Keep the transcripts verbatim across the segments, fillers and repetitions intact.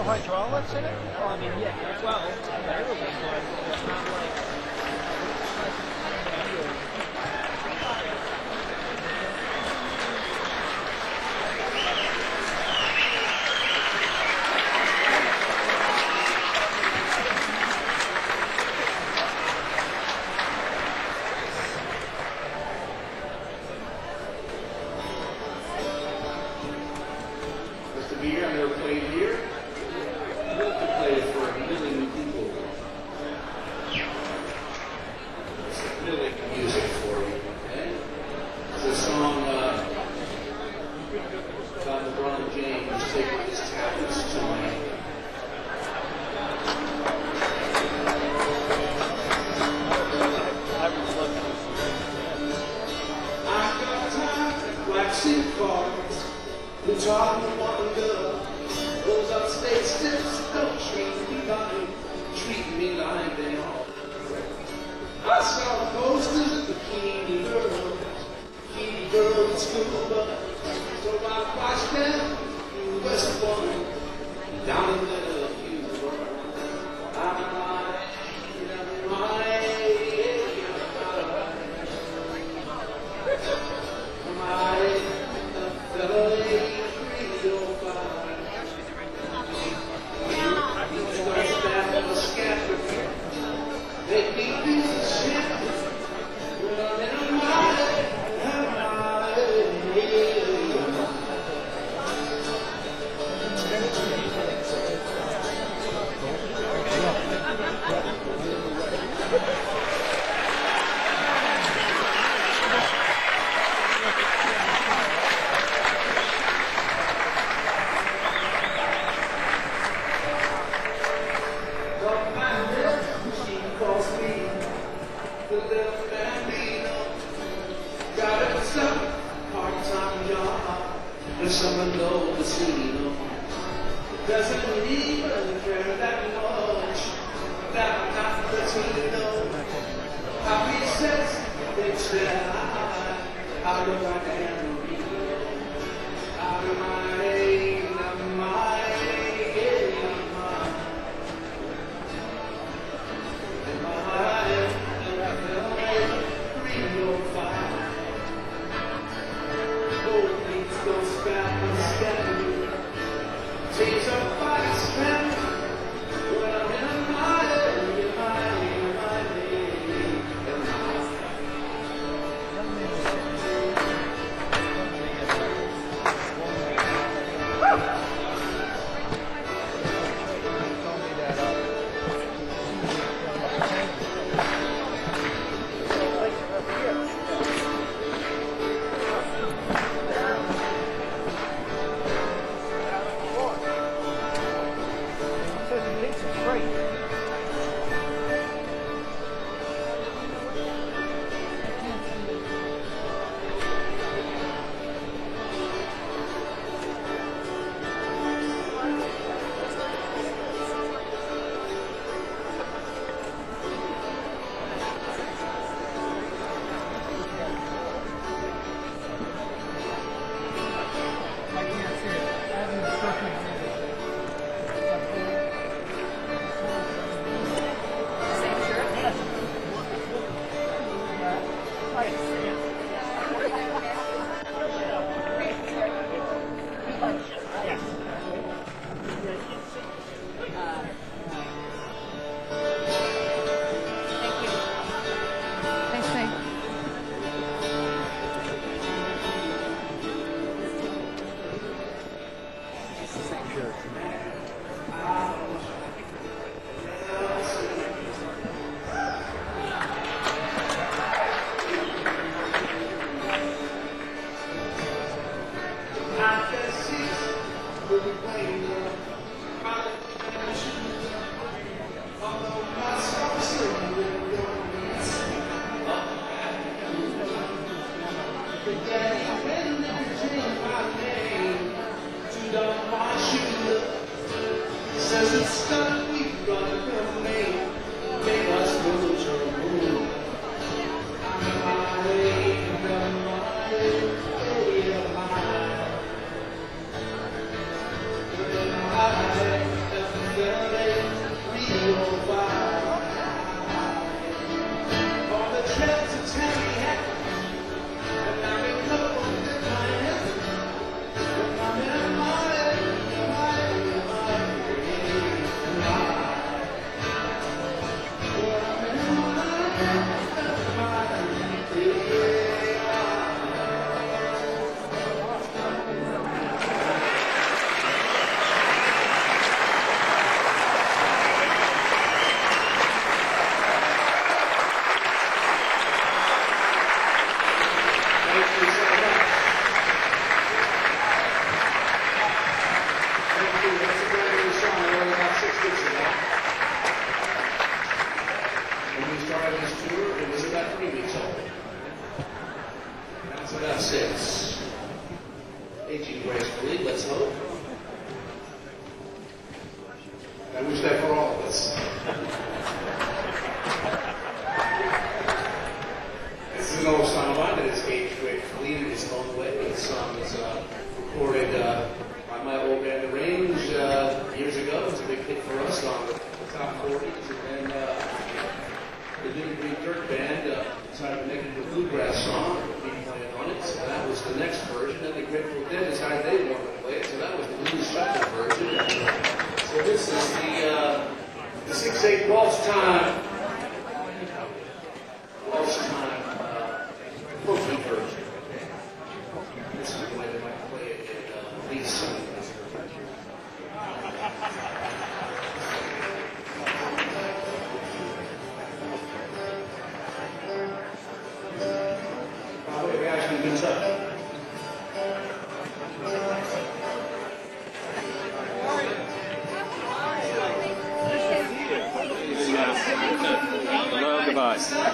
hydraulics in it? Oh, I mean, yeah, well, barely, but not like... Here, I've never played here. I'd love to play for a million people. It's really music for you, okay? It's a song uh, about LeBron James taking his tablets to Miami. I've got time, waxing cards. We talk to one girl, those upstate stiffs don't treat me like, treat me like they are. I saw posters of bikini girls, bikini girls in school bus, so I watched them in West Point, down in Bellevue. I, I, someone know the casino doesn't even care that much that I'm not Latino. Happy says it's that I look like I am real. Out of my age, out of my age, out of my in my head, and I feel like three or five. Goes back and scatter. Takes a body strength when I'm in a mile, in my, in my day, in my Says it's stuck, we run from me. Make us lose your mood. I'm in my way, I'm in my way, I'm in my way. So that's it. Aging gracefully, let's hope. I wish that for all of us. This is an old song of mine that has aged gracefully in its own way. This song was uh, recorded uh, by my old band, The Range, uh, years ago. It was a big hit for us on the, the top forties. And then uh, the Little Green Dirt Band uh, decided to make it a bluegrass song. We played on it. So that was the next version. And the Grateful Dead decided they wanted to play it. So that was the blues special version. So this is the uh, the six eight waltz time. Waltz time uh, booking version. This is the way they might play it in uh, these songs. By the way, we actually been touched. Hello, goodbye.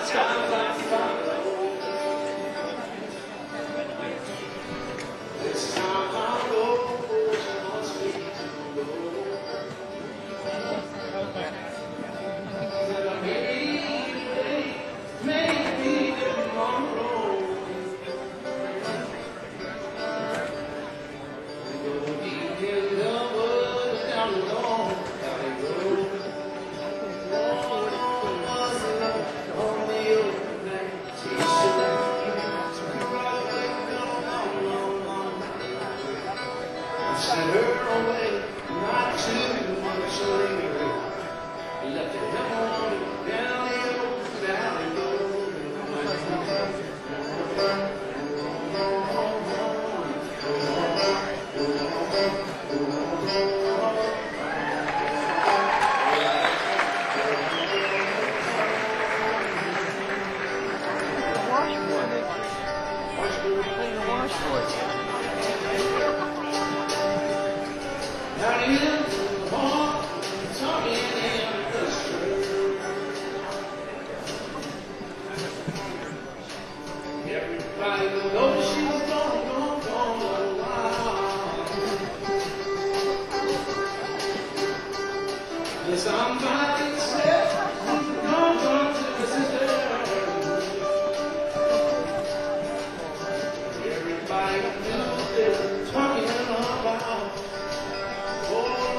This time I know must be maybe, maybe tomorrow. Go deep in the woods down the long valley road. On the old plantation. Sent her away, not too much later. Left it on down the old valley road. Down in the park, talking in the street. Everybody knows she's gone, gone, gone a while. And somebody said, gone, gone to the sister. Everybody knew they were talking about. Oh,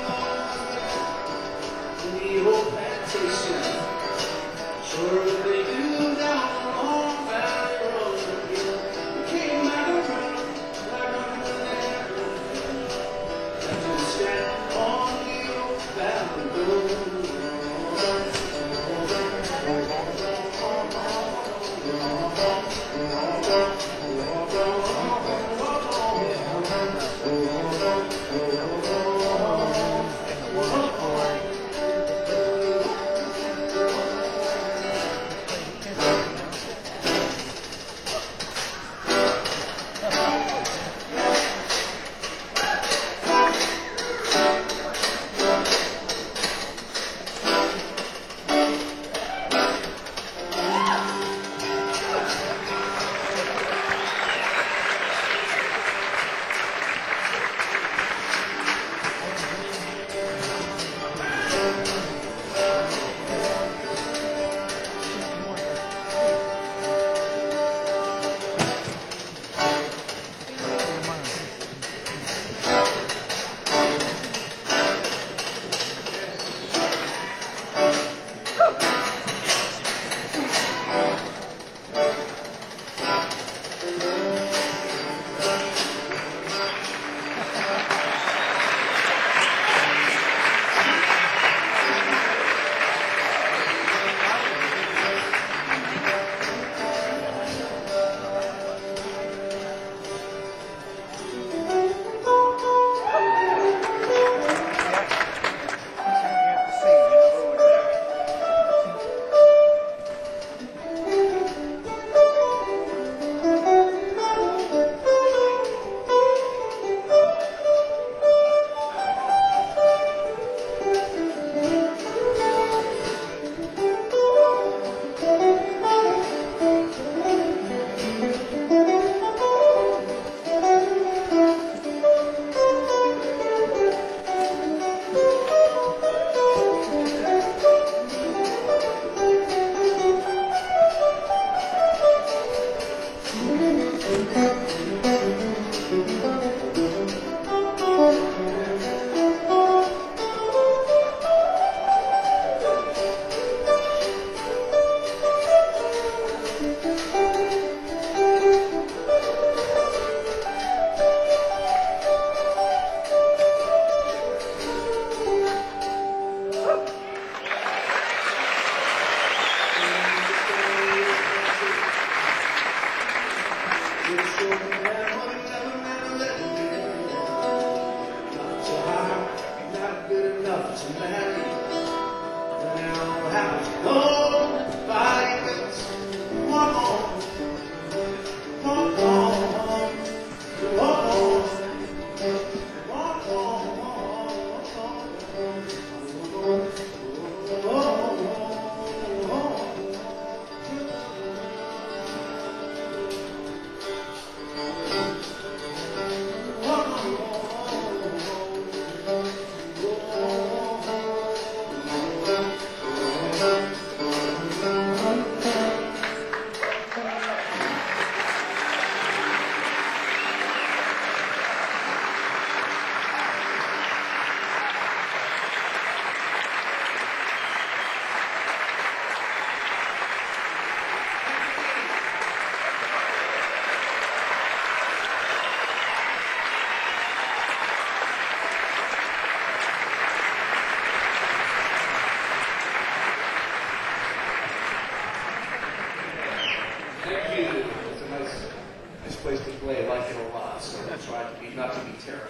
this place to play. I like it a lot, so I try to be not to be terrible.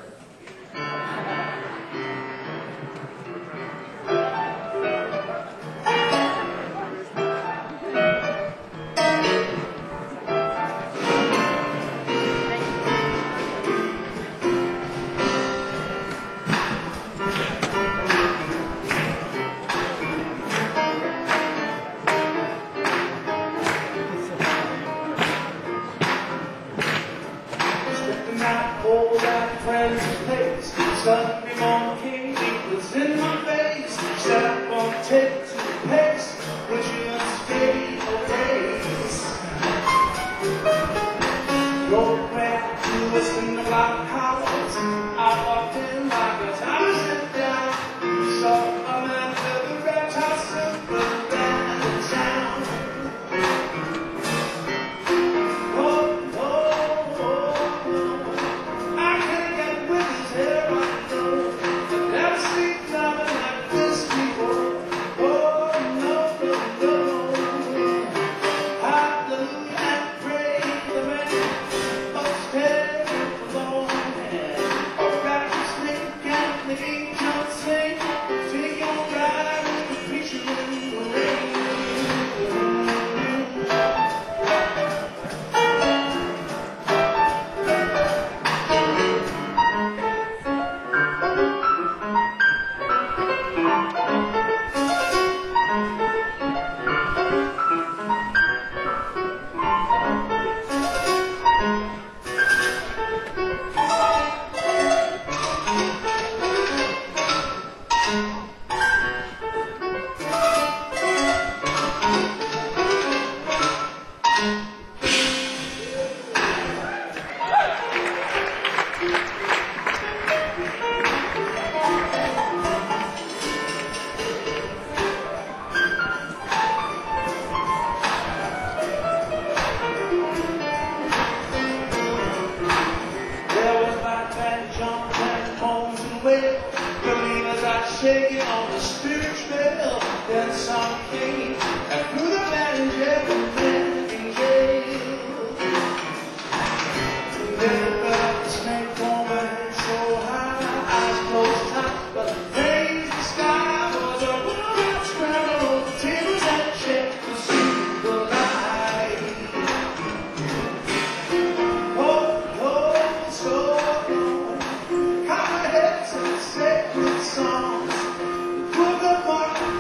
All that friend's place, Sunday morning, it was in my face. Said I won't take to the pace, would you stay away? Road back to us in the block house. I walked in like a time sit down. Saw a man with a red top simple down in town. Oh, oh, oh, oh. I can't get with his hair, I know. I've never seen nothing like this before. Oh, no, no, no. Hallelujah and pray for the man upstairs alone. Oh, back to sleep, and the angels sing. Take your ride with the preacher in the rain. Believers are shaking on the spirit trail. Then some came and threw the man in jail, the man in jail. Then the black snake woman so high, eyes closed tight, but the raised the sky was a woman scrambled over tables and chairs to see the light. Oh, oh, so long, copperheads and sacred songs. The book of Mark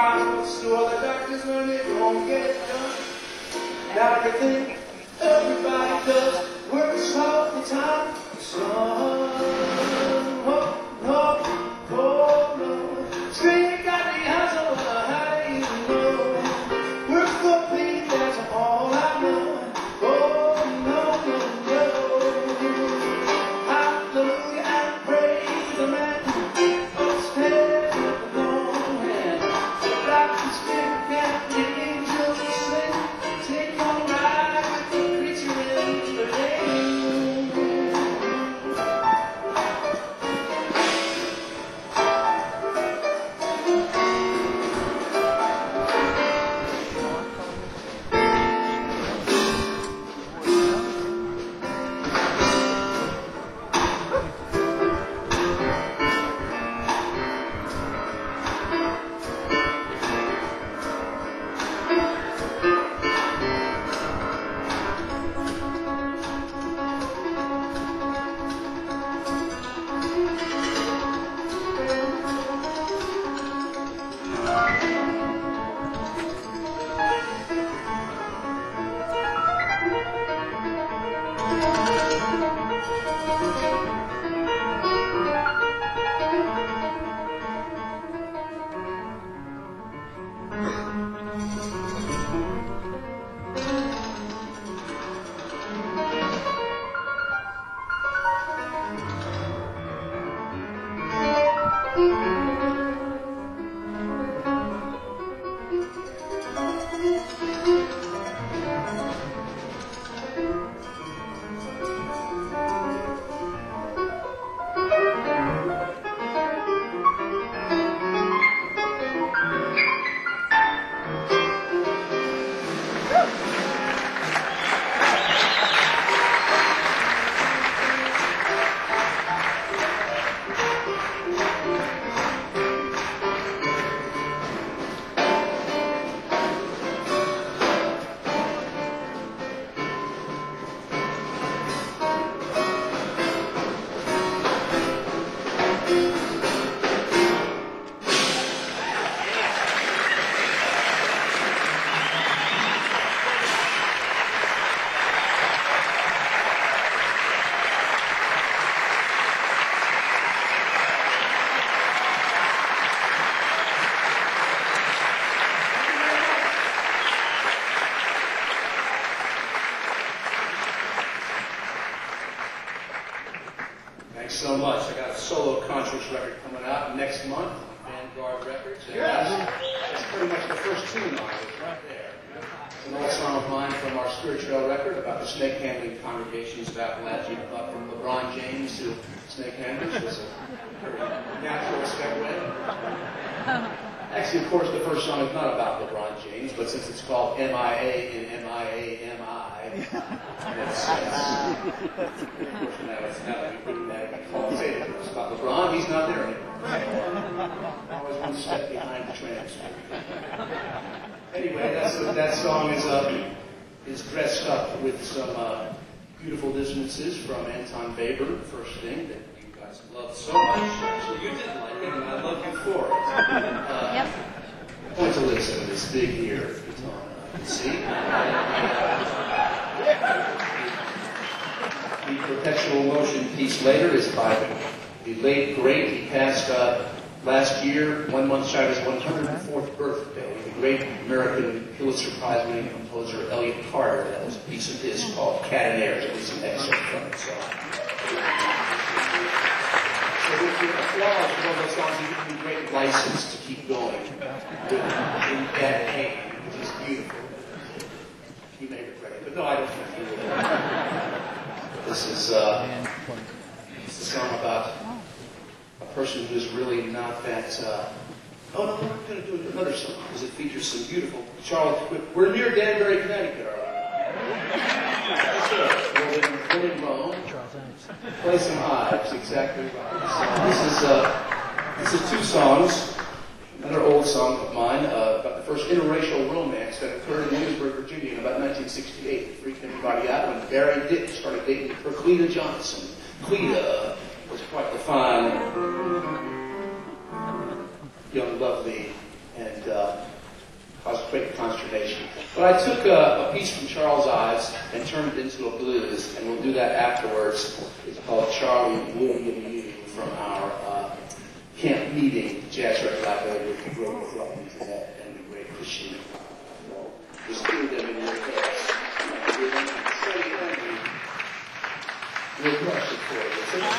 hospitals to all the doctors when they don't get it done. Now everything everybody does works all the time. So, oh, oh, oh, no. Straight got the hustle, how do you know? Work for me, that's all I know. Oh, no, no, no. Hallelujah, I praise the man who stands alone. And the doctor's stick and the angels sing. Take on a ride with the creature in the rain. Thanks so much. I got a solo conscious record coming out next month, Vanguard Records. And Yes. that's, that's pretty much the first tune on it, right there. It's an old song of mine from our spiritual record about the snake handling congregations of Appalachia, uh, from LeBron James to snake handlers. It was a very natural segue. Actually, of course, the first song is not about LeBron James, but since it's called M I A and M I A M I, it's, it's, of course, now, it's, now that we've written that, we call it it's about LeBron. He's not there anymore. Always one step behind the transfer. Anyway, that's, that song is, uh, is dressed up with some uh, beautiful dissonances from Anton Weber, the first thing that you guys love so much. Actually, you didn't like it, and I love you for it. Uh, Yep. Point to listen, this big ear guitar. See? The Perpetual Motion piece later is by the late great. He passed uh, last year, one month shy of his one hundred fourth birthday. The great American Pulitzer Prize winning composer Elliott Carter. That was a piece of his called Cat and Airs. At least an excerpt from it. So, so with your applause for one of those songs, you give me great license to keep going with in that hand, which is beautiful. You may regret it, but no, I don't think you will. This is uh, it's a song about a person who's really not that. Uh, oh no, we're going to do another song because it features some beautiful Charlotte. We're near Danbury, Connecticut, are we? That's it. We're in Rome. Play some hives, exactly right. So this is uh, this is two songs. Another old song of mine uh, about the first interracial romance that occurred in Williamsburg, Virginia in about nineteen sixty-eight. It freaked everybody out when Barry Dick started dating her Cleta Johnson. Cleta was quite the fine, young, lovely, and uh, great consternation. But I took a, a piece from Charles Ives and turned it into a blues, and we'll do that afterwards. It's called Charlie William You from our uh, camp meeting, Jazz Record Library, with the great McLaughlin Jeanette and the great Christian. There's two of them in your heads. We'll crush it for you. So this is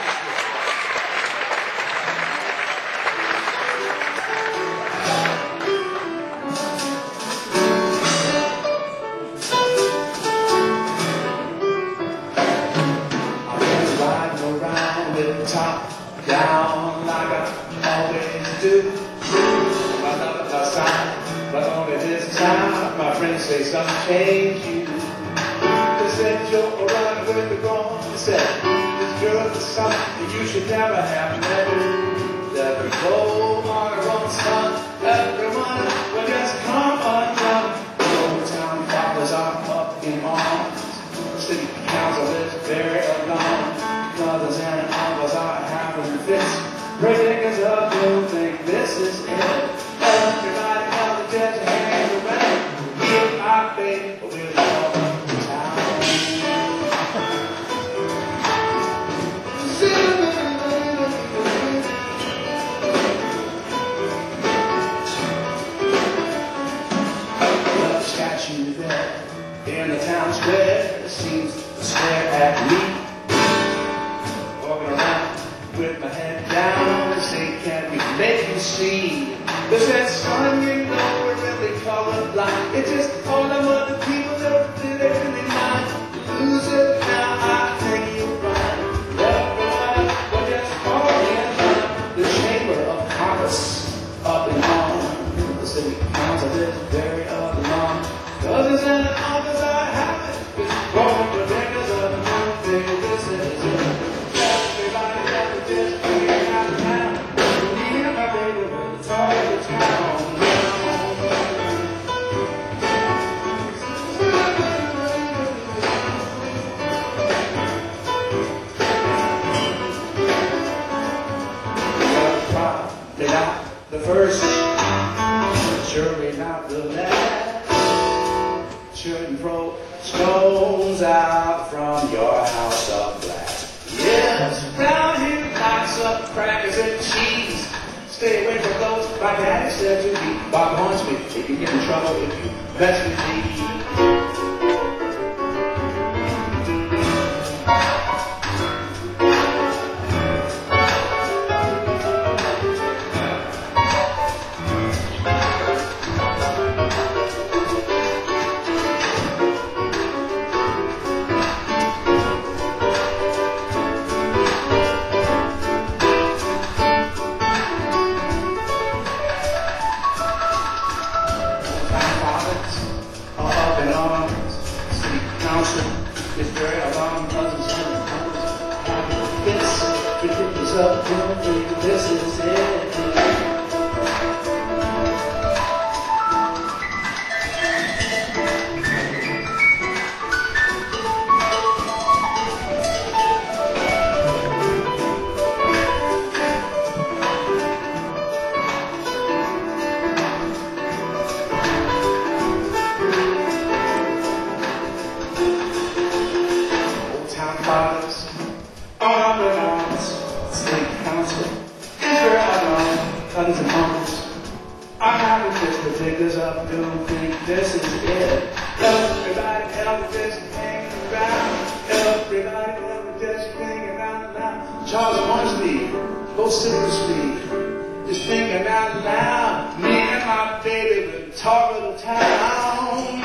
top down like I always do. My love at my side, but only this time my friends say something changed you. They said you're running with the wrong. They said this girl is something you should never have met. That the gold on her own son, everyone will just come undone. Old town fathers are up in arms. City council is very alone. Mothers and uncles are having fits. Predictors of you think this is it. Everybody else is just hanging around. If I think we'll go to town. The statue there in the town square seems to stare at me. Walking around with my head down, they say, can we make you see? They said, son, you know we're really colorblind. It's just all them other people that did everything mine. Lose it now, I think you're right. Everybody, we're just falling in line. The Chamber of Commerce up and on. The city council is very up and on. The others and the others are happy. It's growing the records of the movie. This is it. The first, surely not the last. Shouldn't throw stones out from your house of glass. Yes, round here lots of crackers and cheese. Stay away from those, my daddy said to me. Bob warns me, if you get in trouble, if you mess with me. This is it. Old town fathers, all up in arms. City council, cousins and uncles. I haven't just the figures up, don't think this is it. Everybody else just hanging around. Everybody else just hanging out loud. Charles Hornsby, go Silver Street, just thinking out loud. Me and my baby, the talk of the town.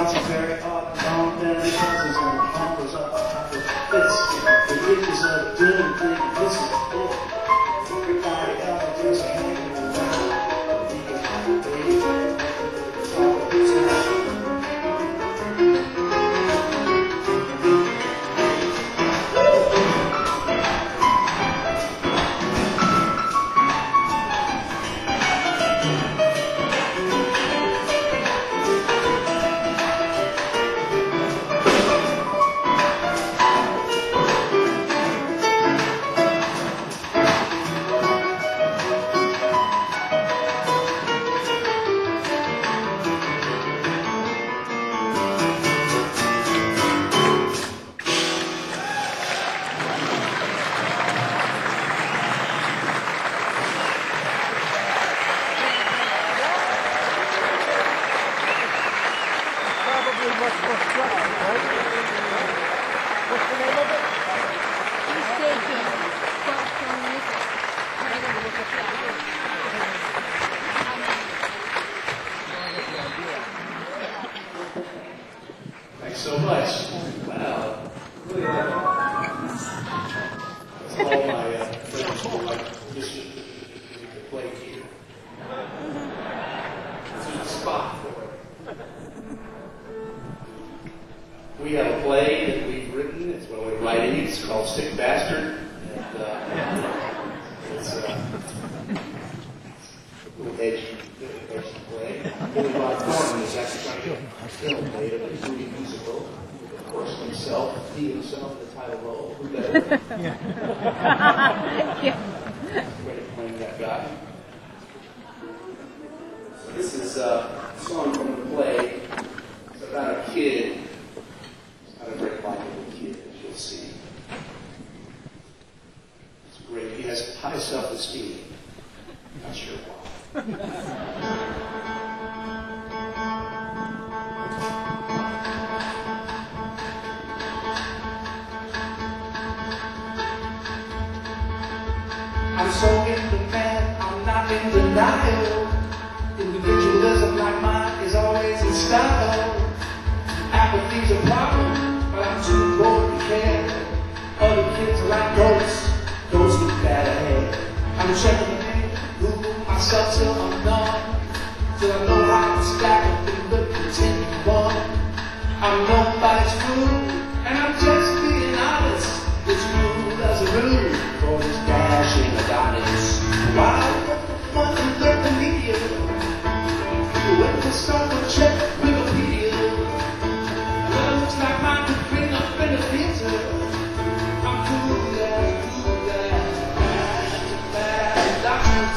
thoughts are very odd. Long down the cousins and uncles up top of this. The riches of doing things, this is it. Everybody else just hanging around. We can have a baby. Talk of the time. Thanks so much. Wow. Really like it. That's all my uh, friends were like, this is the play here. This is the spot for it. We have a play that we've written. It's one we're writing. It's called Sick Bastard. And uh, it's uh, a little edgy, edgy play. Billy Bob Thornton is actually trying to film made of a movie musical. Of course, himself, he himself in the title role. Who better? Yeah. Great at playing that guy. So this is uh, a song from the play. It's about a kid. It's not a very likable kid, as you'll see. It's great. He has high self-esteem. Not sure why. I'm so in demand, I'm not in denial. Individualism like mine is always in style. Apathy's a problem, but I'm too bored to care. Other kids are like ghosts, ghosts look bad ahead. I'm checking in, Google myself till I'm done. Till I know how to stack up and look continue on. I'm nobody's fool, and I'm just being honest. It's rude as a rule for this dashing Adonis. Why want to learn the media? You went to start a check Wikipedia. Well, looks like mine could bring up benefits. I'm cool that, cool that, bad, bad doctors.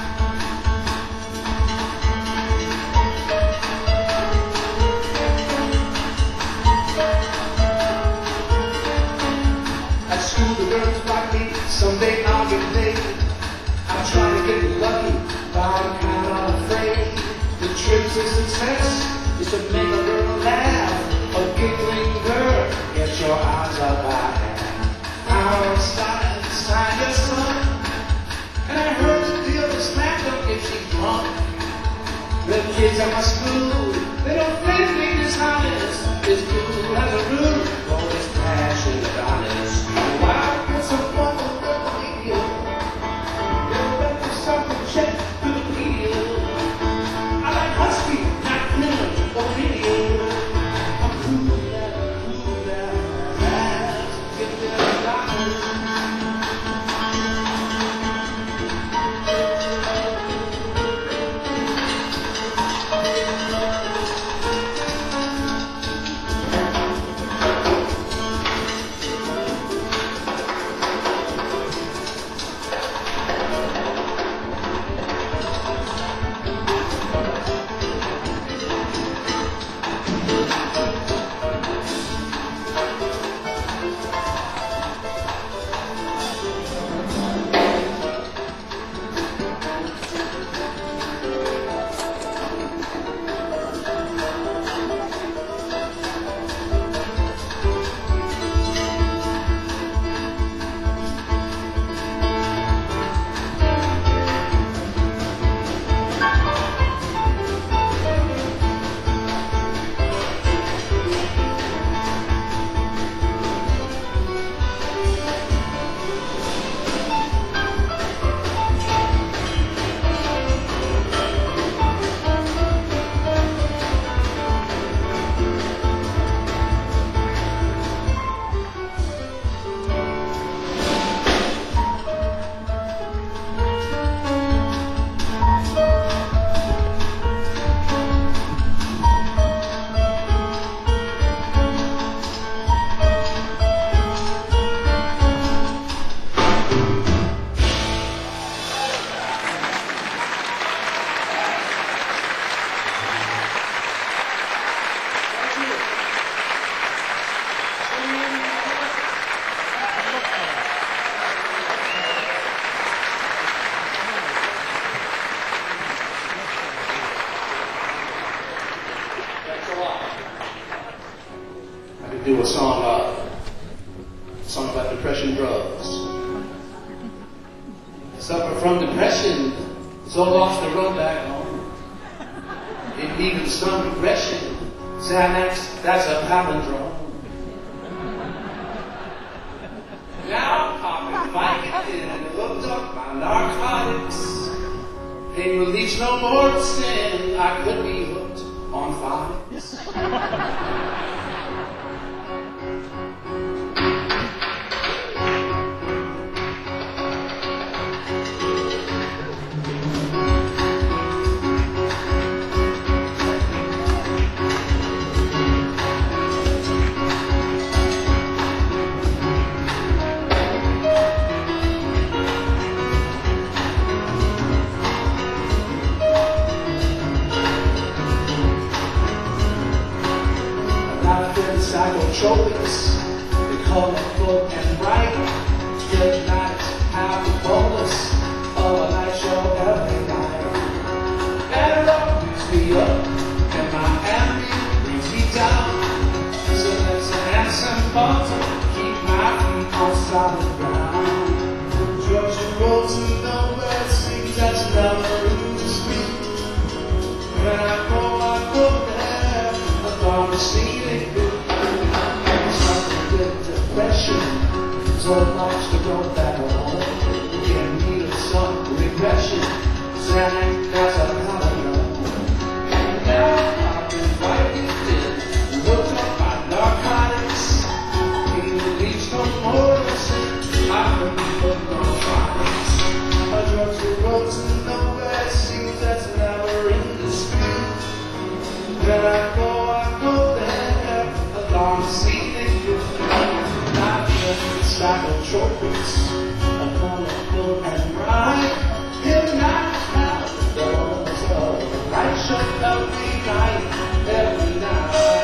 At school, the girls like me. Someday I'll get laid. I'm trying to get lucky, but I'm kind of afraid. The trick to success is to make a girl laugh. A giggling girl, get your eyes up high. Our style is sign your son. And I heard the deal to smack her if she's drunk. The kids at my school, they don't think me dishonest. It's cool as a rule, always passion and honest. Wow, it's so fun to work with you. You're back to something check to the media. I like husky, not criminal or video. I'm cool that, cool that, that's get their dollars. do a song, uh, a song about depression drugs. I suffer from depression, so lost the road back home. It needed some regression, Xanax, that's a palindrome. Now I'm popping Vicodin and hooked up my narcotics. Pain relieves no more sin, I could be hooked on phonics. Psychotropics, they colorful and bright. Good nights have the bonus of a night show every night. Adderall brings me up, and my ambient brings me down. So that's an handsome bottle, keep my feet on solid ground. Drugs and roads and nowhere, it seems that's never in the street. When I go, I go there, along the ceiling. Depression, so lost the road back home. In need of some regression, Xanax, that's a palindrome. And now I've been Vicodin, looked up my narcotics. Pain relieves no more than sin, I could be hooked on phonics. A drugs and roads and nowhere, it seems that's never in dispute. When I go, I go there, along the ceiling with psychotropics, a colorful and bright, hypnotized now the doors of the light show every night, every night.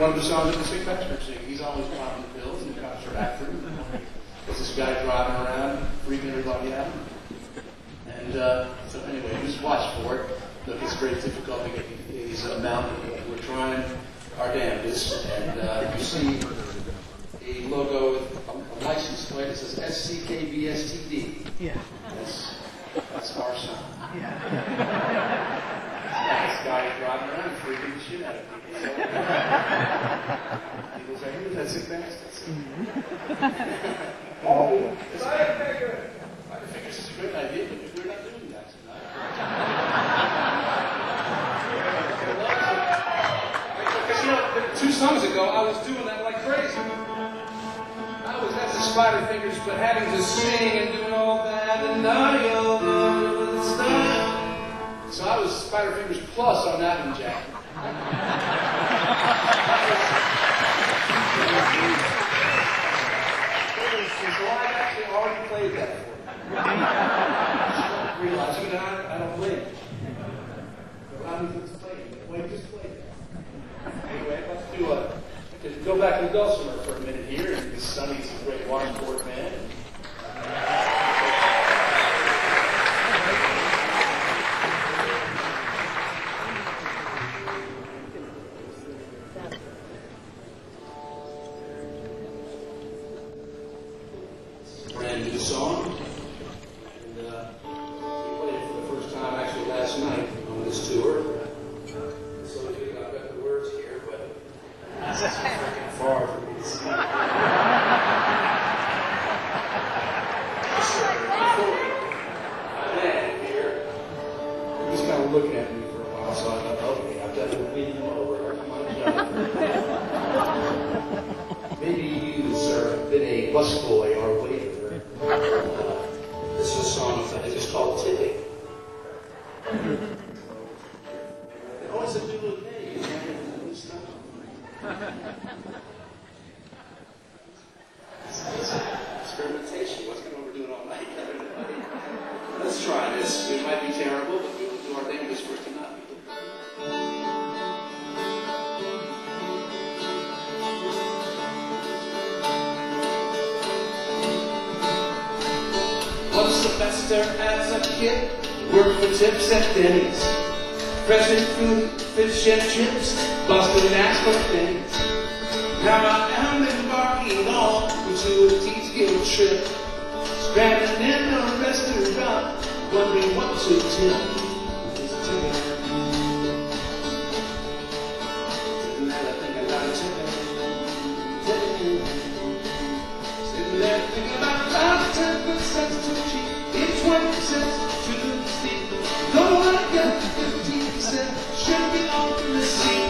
one of the songs that the Sick Bastard sing. He's always popping the pills and the cops are after him. There's this guy driving around, freaking everybody out. And uh, so anyway, just watch for it. Look, it's very difficult to get these uh, mounted. We're trying our damnedest. And uh, you see a logo with a, a license plate that says S C K B S T D. Yeah. That's, that's our song. Yeah. Yeah, this guy is driving around freaking the shit out of people. So, people say, who's that sick bastard? Oh, Spider Finger! Spider Fingers is a great idea, but we're not doing that tonight. Because, you know, two songs ago, I was doing that like crazy. I was at the Spider Fingers, but having to sing and doing all that, and audio, and stuff. So I was Spider Fingers Plus on Adam Jack. So I actually already played that for you. I realize you know, I, I don't play it. But I'm just playing it. Wait, just play it. Anyway, let's do a. Just go back to Dulcimer for a minute here. And this Sonny's a great Washington man. Brand new song. And uh, we played it for the first time actually last night on this tour. So I think I've got the words here, but it's freaking far for me to see. Man, here. He was kind of looking at me for a while, so I thought, okay, I've got to win him over. Come on, John. Maybe you, sir, have been a busboy or a waiter. Uh, this is a song that is called Tipping. Oh, it's a new little name. It's experimentation. What's going to overdo it all night? Let's try this. It might be terrible, but we will do our damnedest for it to not be. One semester as a kid, worked for tips at Denny's. Fresh food, fish and chips, busted ass for things. Now I am embarking on a gratuitous guild trip. Scrambling in a restaurant, wondering what to tip. Is tipping? Sitting there, I think I got a tipping. Tipping. Sitting there, thinking about five, ten percent too cheap. It's twenty percent too steep. No one got fifteen percent. Should be on the receipt.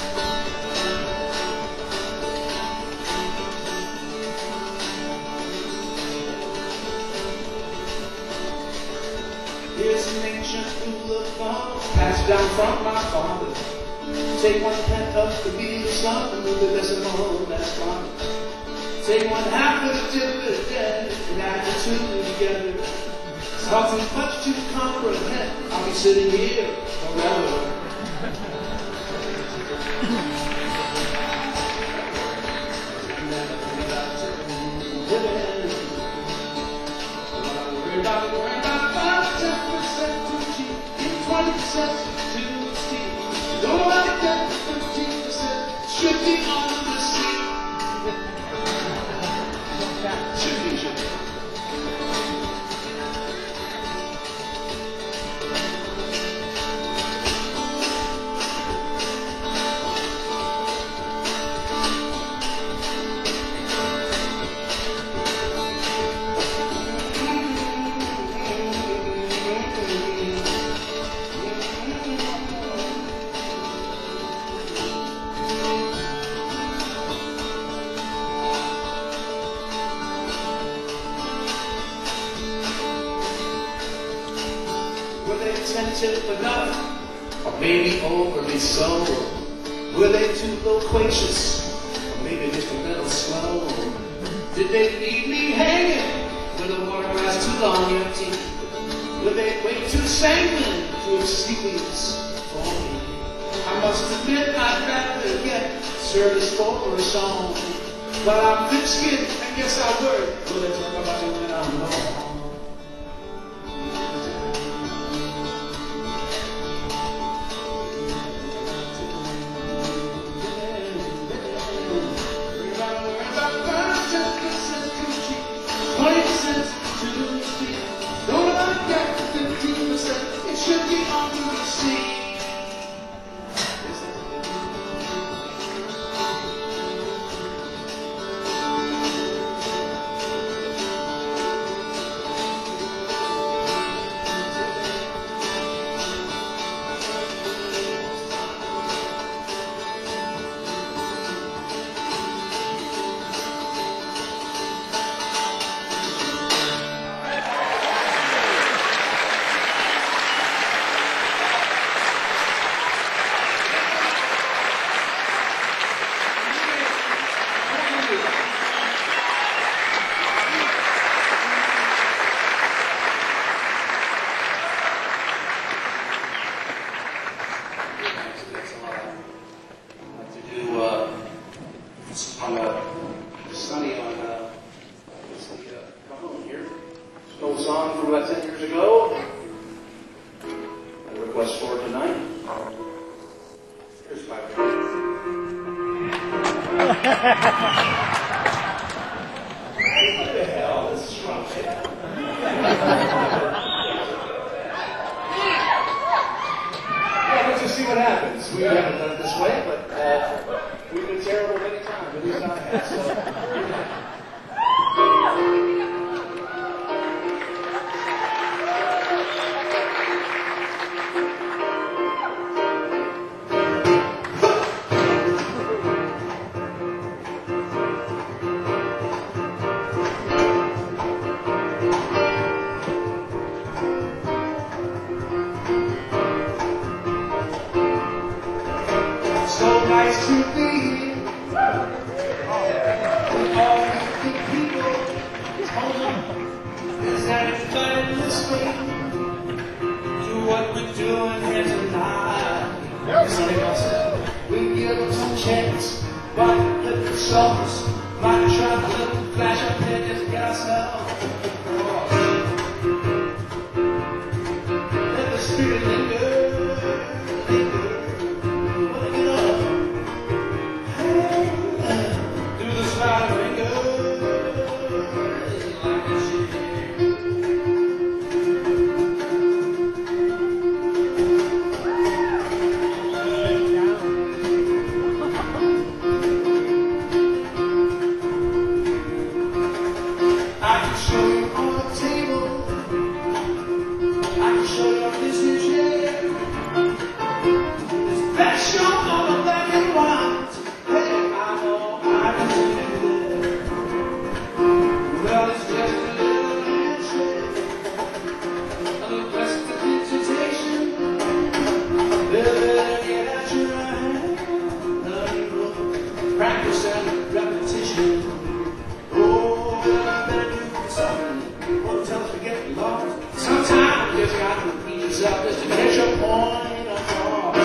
Here's an ancient rule of thumb passed down from my father. Take one tenth of the beat of sun and move the decimal that's fine. Take one half of the dividend and add the two together. It's hard too much to comprehend. I'll be sitting here forever. twenty percent too steep. Don't want to get fifteen percent. Should be on the receipt. Should be, should be. Attentive enough, or maybe overly so? Were they too loquacious, or maybe just a little slow? Did they leave me hanging with a water glass too long empty? Were they way too sanguine to have sequence for me? I must admit I'd rather get service for a song. But I'm thick skinned and guess I work. Well, they talk about it when I'm home. twenty percent to the street. Don't I get fifteen percent? It should be on the receipt. On a sunny on uh, what's the uh, come here? It's an old song from about ten years ago. A request for tonight. Here's my What the hell? This is wrong. Yeah, let's just see what happens. We haven't done it this way, but uh, we've been terrible many times, at least I have. So. So nice to be here. All the people home. Is anybody listening to what we're doing here tonight? Somebody else said, we give them some checks, but the songs might try to little flash up there just to get ourselves. Let the spirit linger, linger. I can show you on the table. I can show you on this chair. This best show on the black and white. Hey, I know I can do it. Well, it's just a little handshake, a little prestidigitation. Better get out your hand. Practice and repetition. Sometimes you just got to repeat yourself just to get your point across.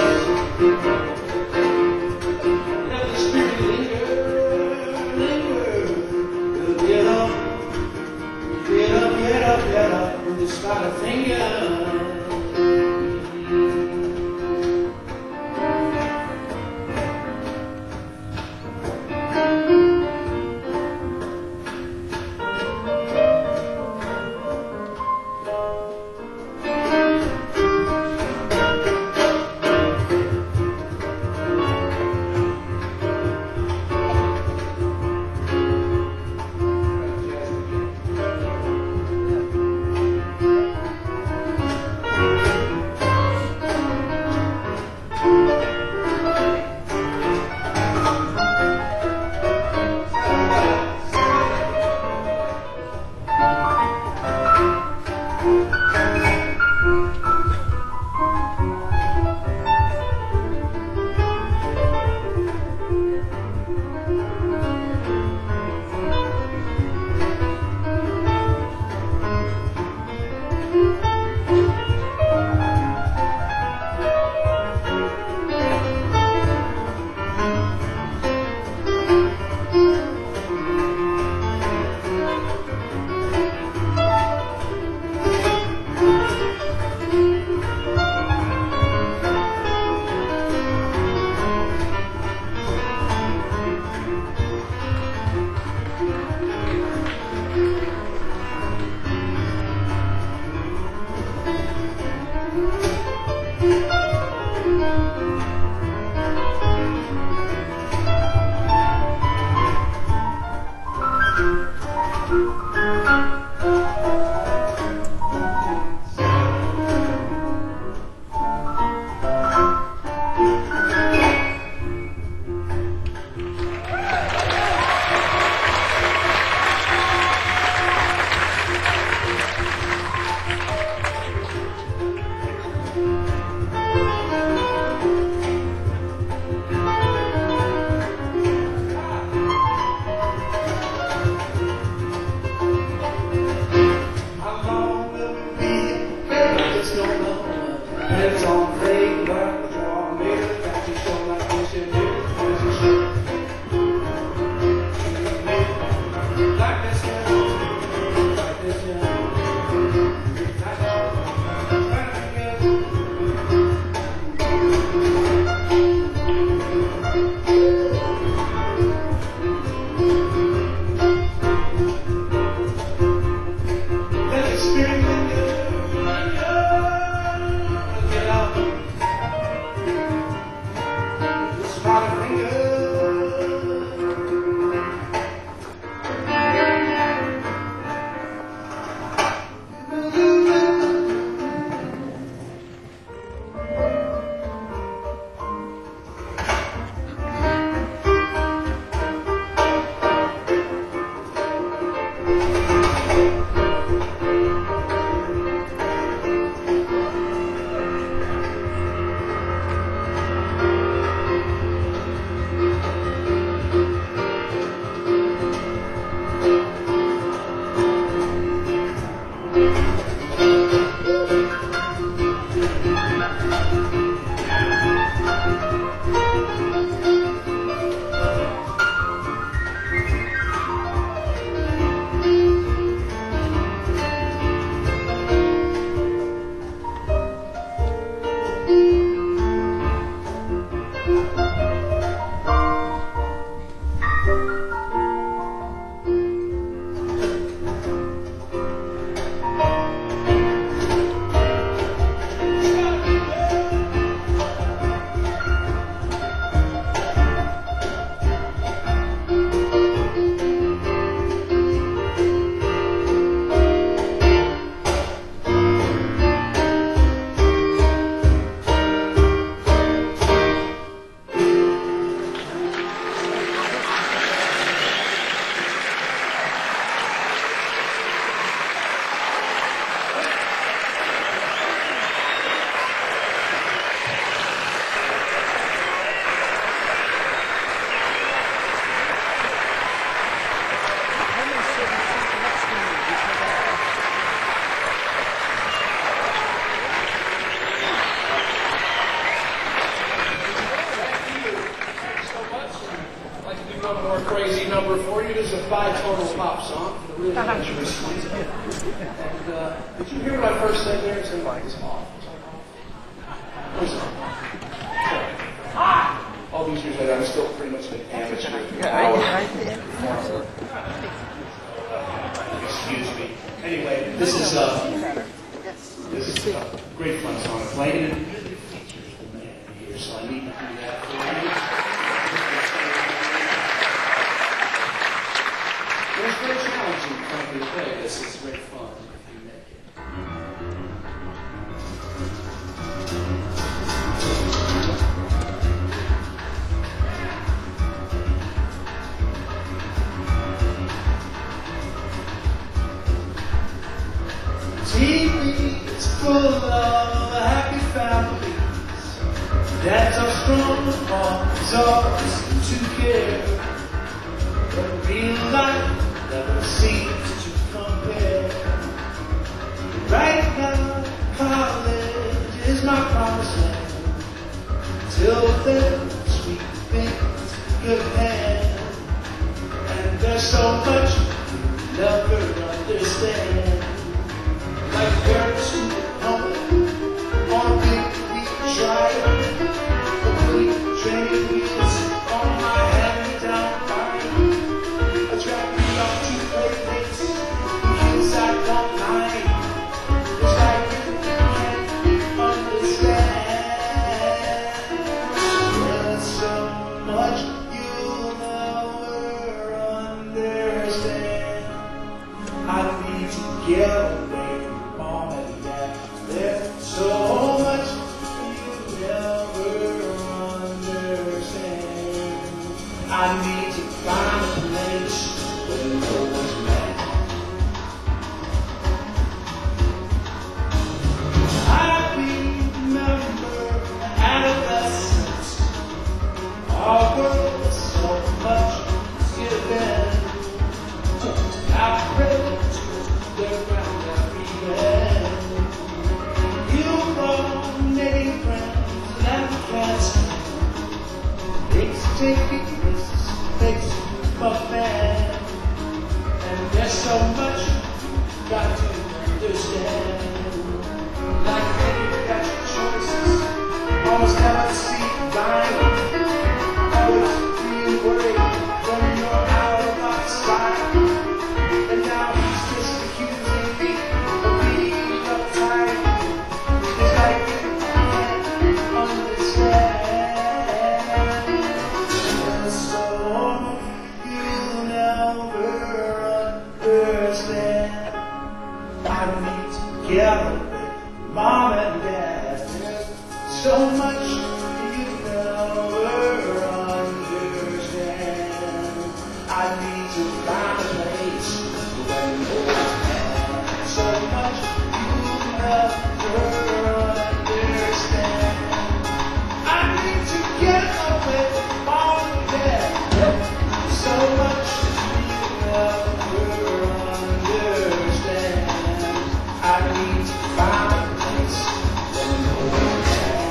Let the spirit linger, linger. Get up, get up, get up, get up. Just got a finger. Crazy number for you. This is a bi-tonal pop song for the really adventurous ones. And uh, did you hear what I first said there? It's like it's off. Where's it? Ah! All these years later, I'm still pretty much an amateur. Yeah, excuse me. Anyway, this is uh, this is a great fun song to play, and it really features the man here, so I need to do that for you. It's very challenging, frankly, to play this. It's great fun if you make it. T V is full of happy families. Dads are strong, moms are to care. But real life never seems to compare. Right now, college is my promised land. Till then, sweet things, good hand. And there's so much you never understand. Like girls who home on a big beach ride. Complete training wheels on my hand-me-down bike. I drive me off to playmates who inside one night. It's like you can't understand. There's so much you'll never understand. I need to get away from mom and dad. There's so much you never understand. I need to find a place where no one's mad. I remember adolescence. Our world was so much given. I prayed to the ground. so much got to understand. Like making better choices, almost never see right. Always feel worried when you're out of my sight. And now he's just accusing me of being uptight. It's like you can't understand. And so you'll never understand. I meet together with mom and dad. So much you never understand. I need to find a place where no one can. So much you never understand. I need to get away with mom and dad. So much you never understand. I need to find a place where no one can.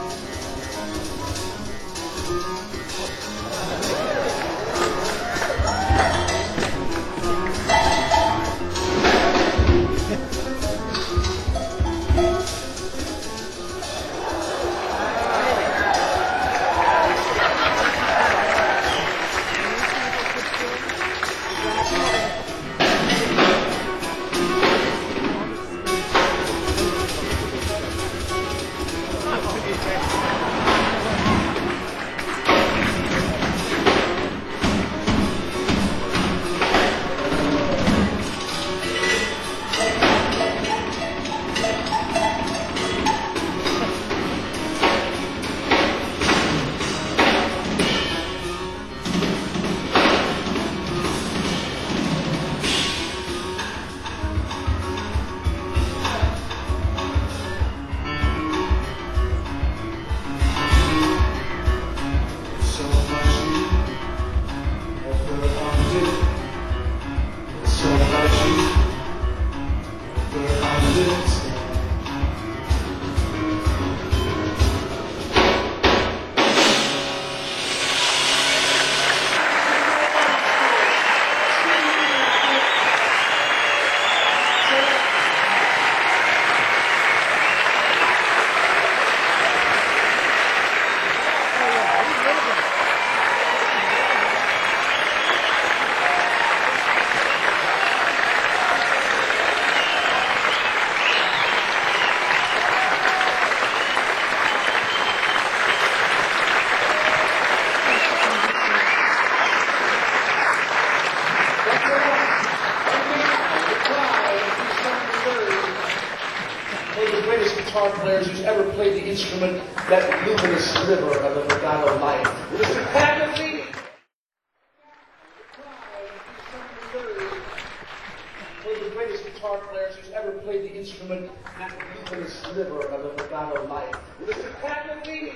One of the greatest guitar players who's ever played the instrument, that luminous river of the forgotten life. Mister Pat Metheny. One of the greatest guitar players who's ever played the instrument, that luminous river of the forgotten life. Mister Pat Metheny.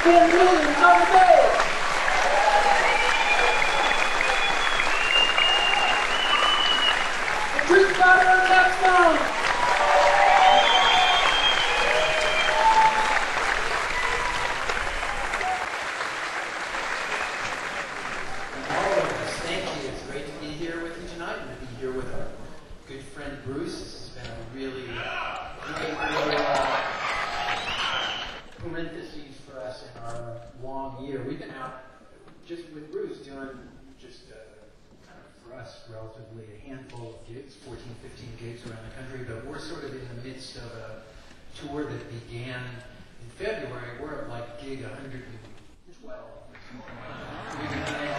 Ken Williams on the bass. Chris Potter on saxophone. Thank you. It's great to be here with you tonight and to be here with our good friend Bruce. This has been a really great little uh, parentheses for us in our long year. We've been out just with Bruce doing just uh, kind of for us relatively a handful of gigs, fourteen, fifteen gigs around the country, but we're sort of in the midst of a tour that began in February. We're at like gig one hundred twelve. We've been having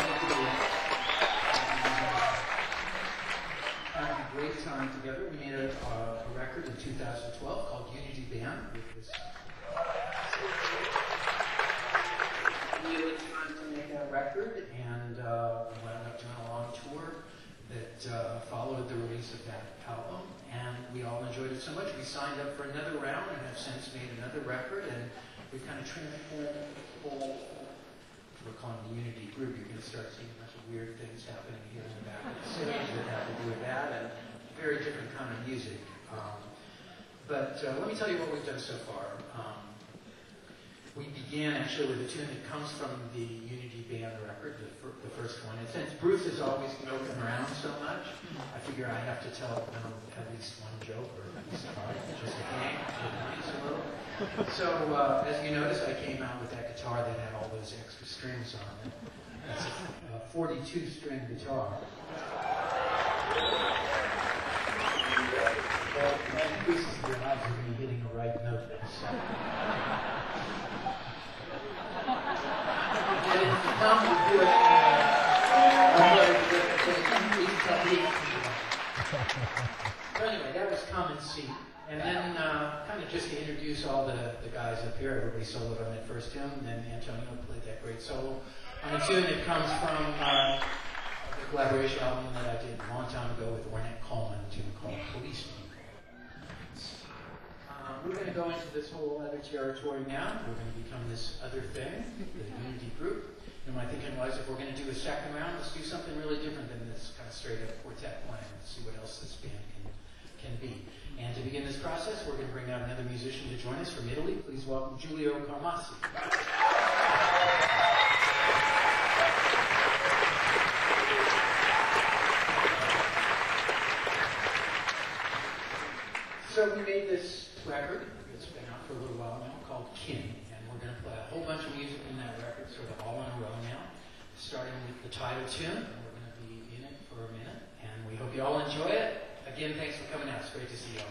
a great time together. We made a, uh, a record in two thousand twelve called Unity Band with this really fun to make that record, and uh, we wound up doing a long tour that uh, followed the release of that album, and we all enjoyed it so much. We signed up for another round and have since made another record, and we've kind of transformed the whole. We're calling the Unity Group. You're going to start seeing a bunch of weird things happening here in the back of the stage that have to do with that, and very different kind of music. Um, but uh, let me tell you what we've done so far. Um, we began actually with a tune that comes from the Unity Band record, the, fir the first one. And since Bruce is always joking around so much, I figure I have to tell them at least one joke, or at least five, just a hang, just a little. So, uh, as you notice, I came out with that guitar that had all those extra strings on it. That's a forty-two string guitar. That increases the odds of me hitting the right note. And if you come to do it, so anyway, that was Come and See. And then, uh, kind of just to introduce all the, the guys up here, everybody soloed on that first tune, and then Antonio played that great solo on a tune that comes from uh, the collaboration album that I did a long time ago with Ornette Coleman, a tune called Policeman. Uh, we're going to go into this whole other territory now. We're going to become this other thing, the Unity Group. And my thinking was, if we're going to do a second round, let's do something really different than this kind of straight-up quartet playing. Let's see what else this band can, can be. And to begin this process, we're going to bring out another musician to join us from Italy. Please welcome Giulio Carmassi. So we made this record. It's been out for a little while now, called Kin. And we're going to play a whole bunch of music in that record, sort of all in a row now, starting with the title tune. And we're going to be in it for a minute. And we hope you all enjoy it. Again, thanks for coming out. It's great to see you all.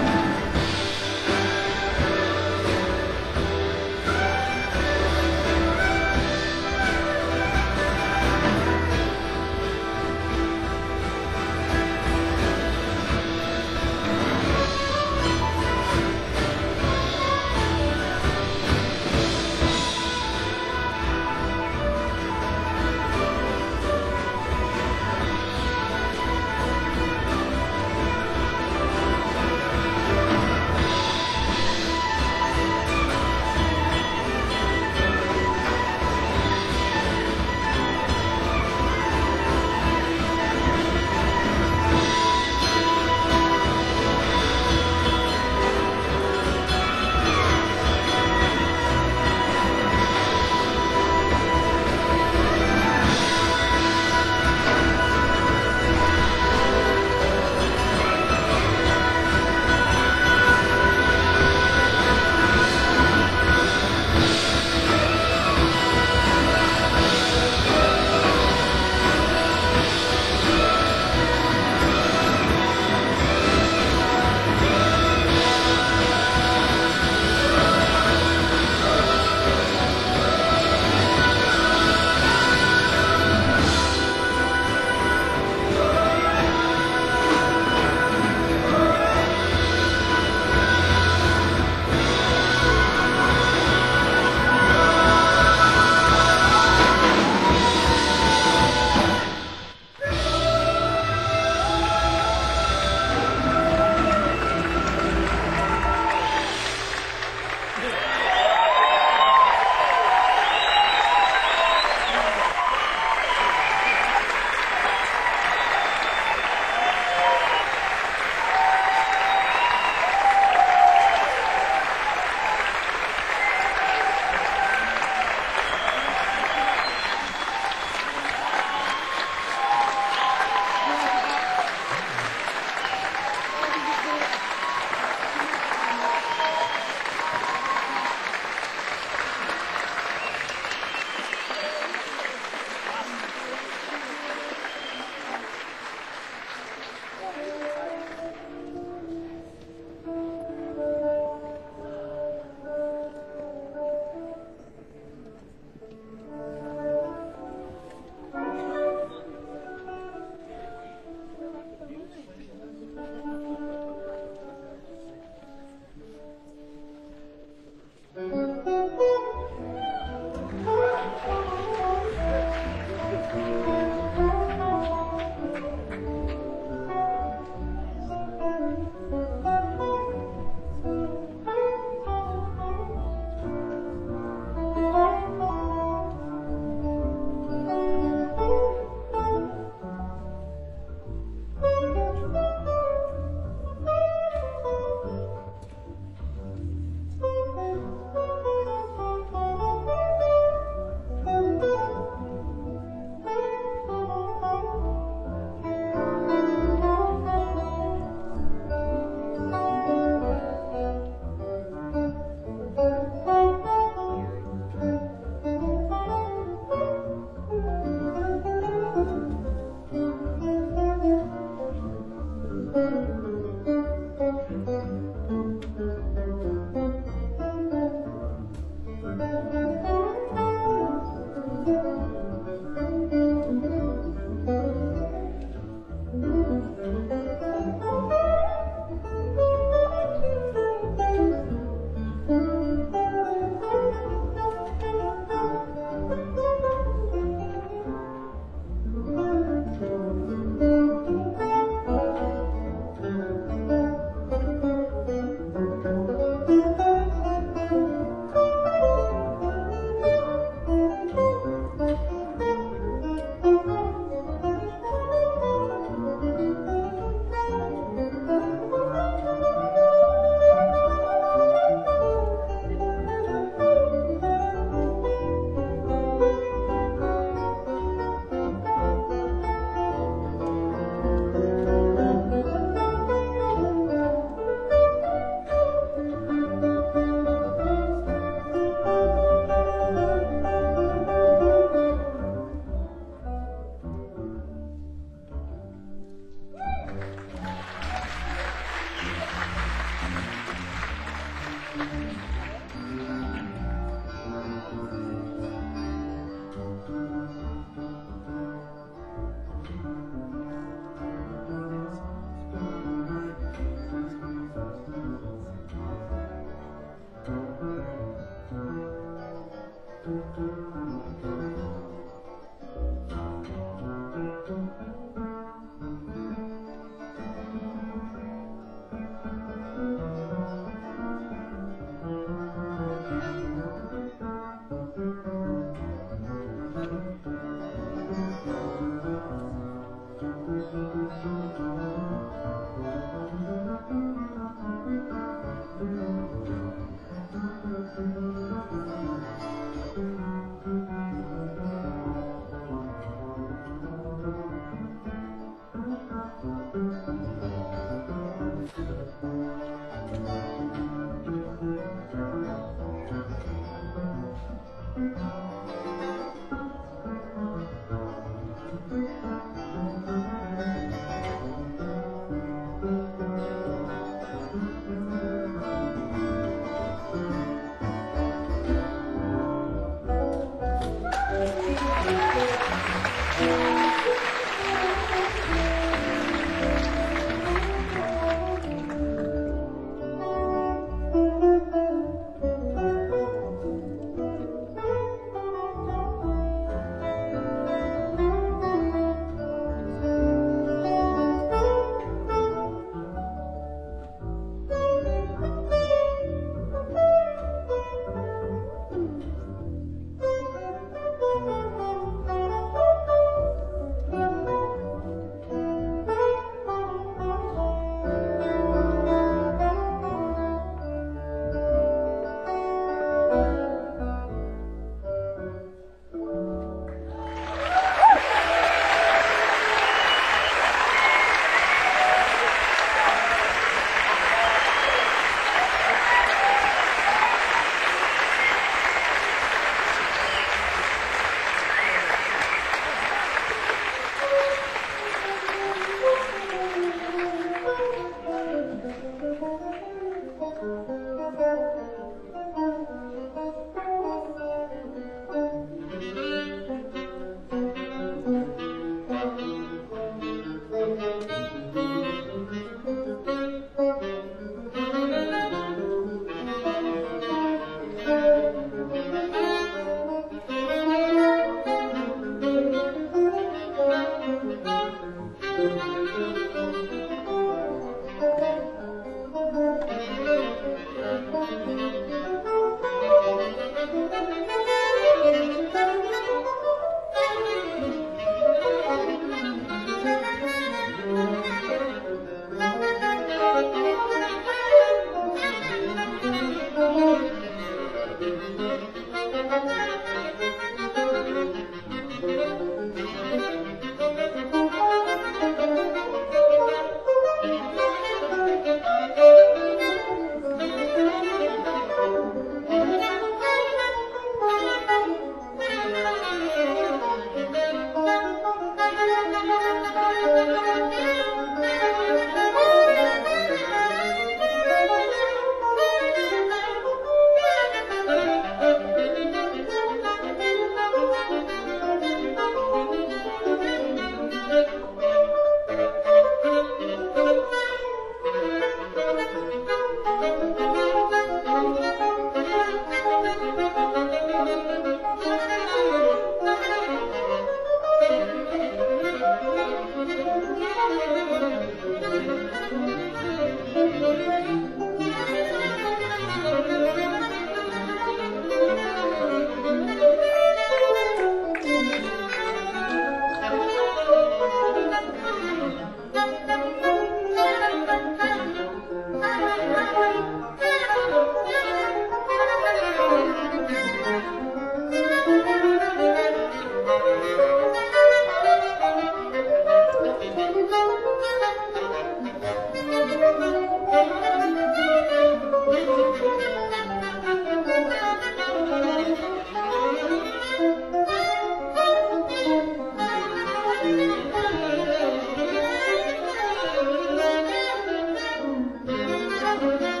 Thank you.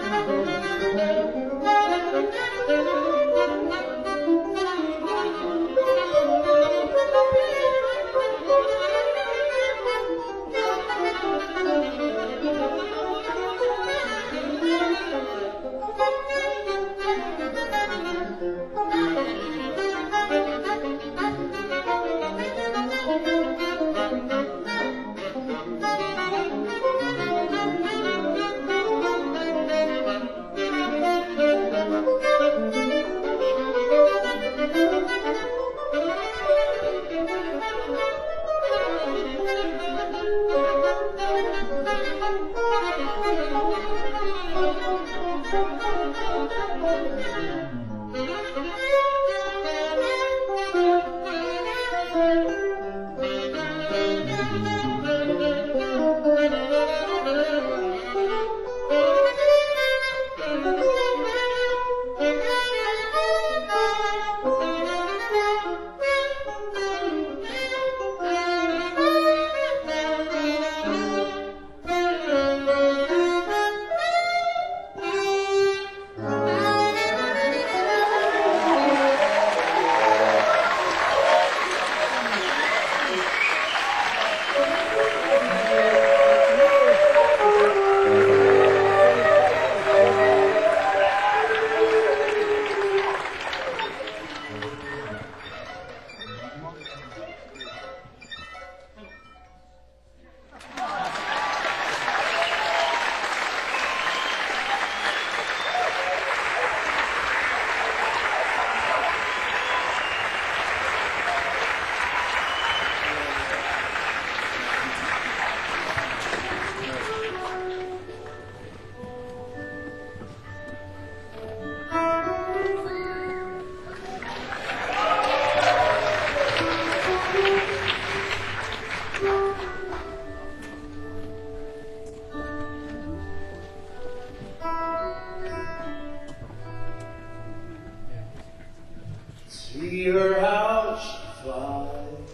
See her how she flies,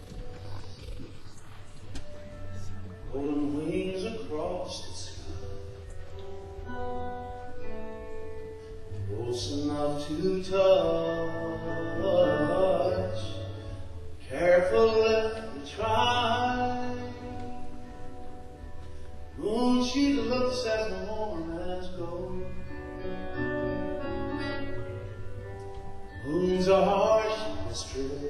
golden wings across the sky, close enough to touch, careful if you try. Moon, she looks as warm as gold. Moon's a harsh mistress.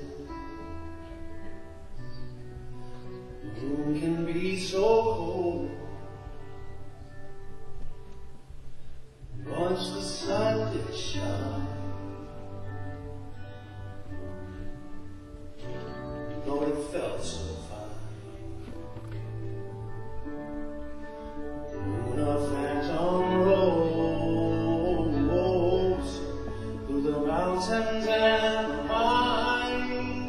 Moon can be so cold. Once the sun did shine, Lord, it felt so fine. Moon, a phantom rolls through the mountains and the pines,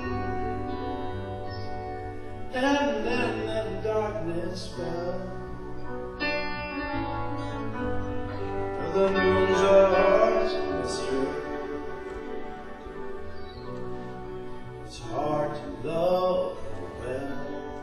and then the darkness fell. The moon's a harsh mystery. It's hard to love well.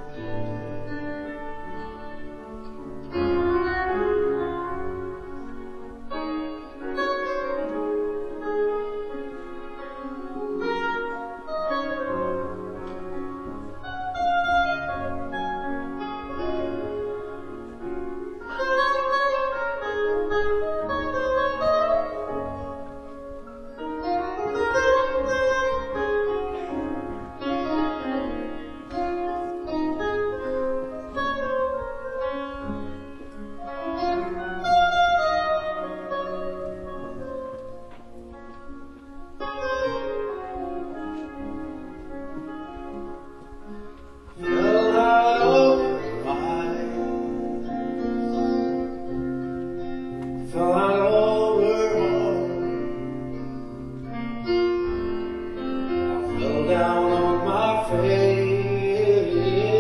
Down on my face,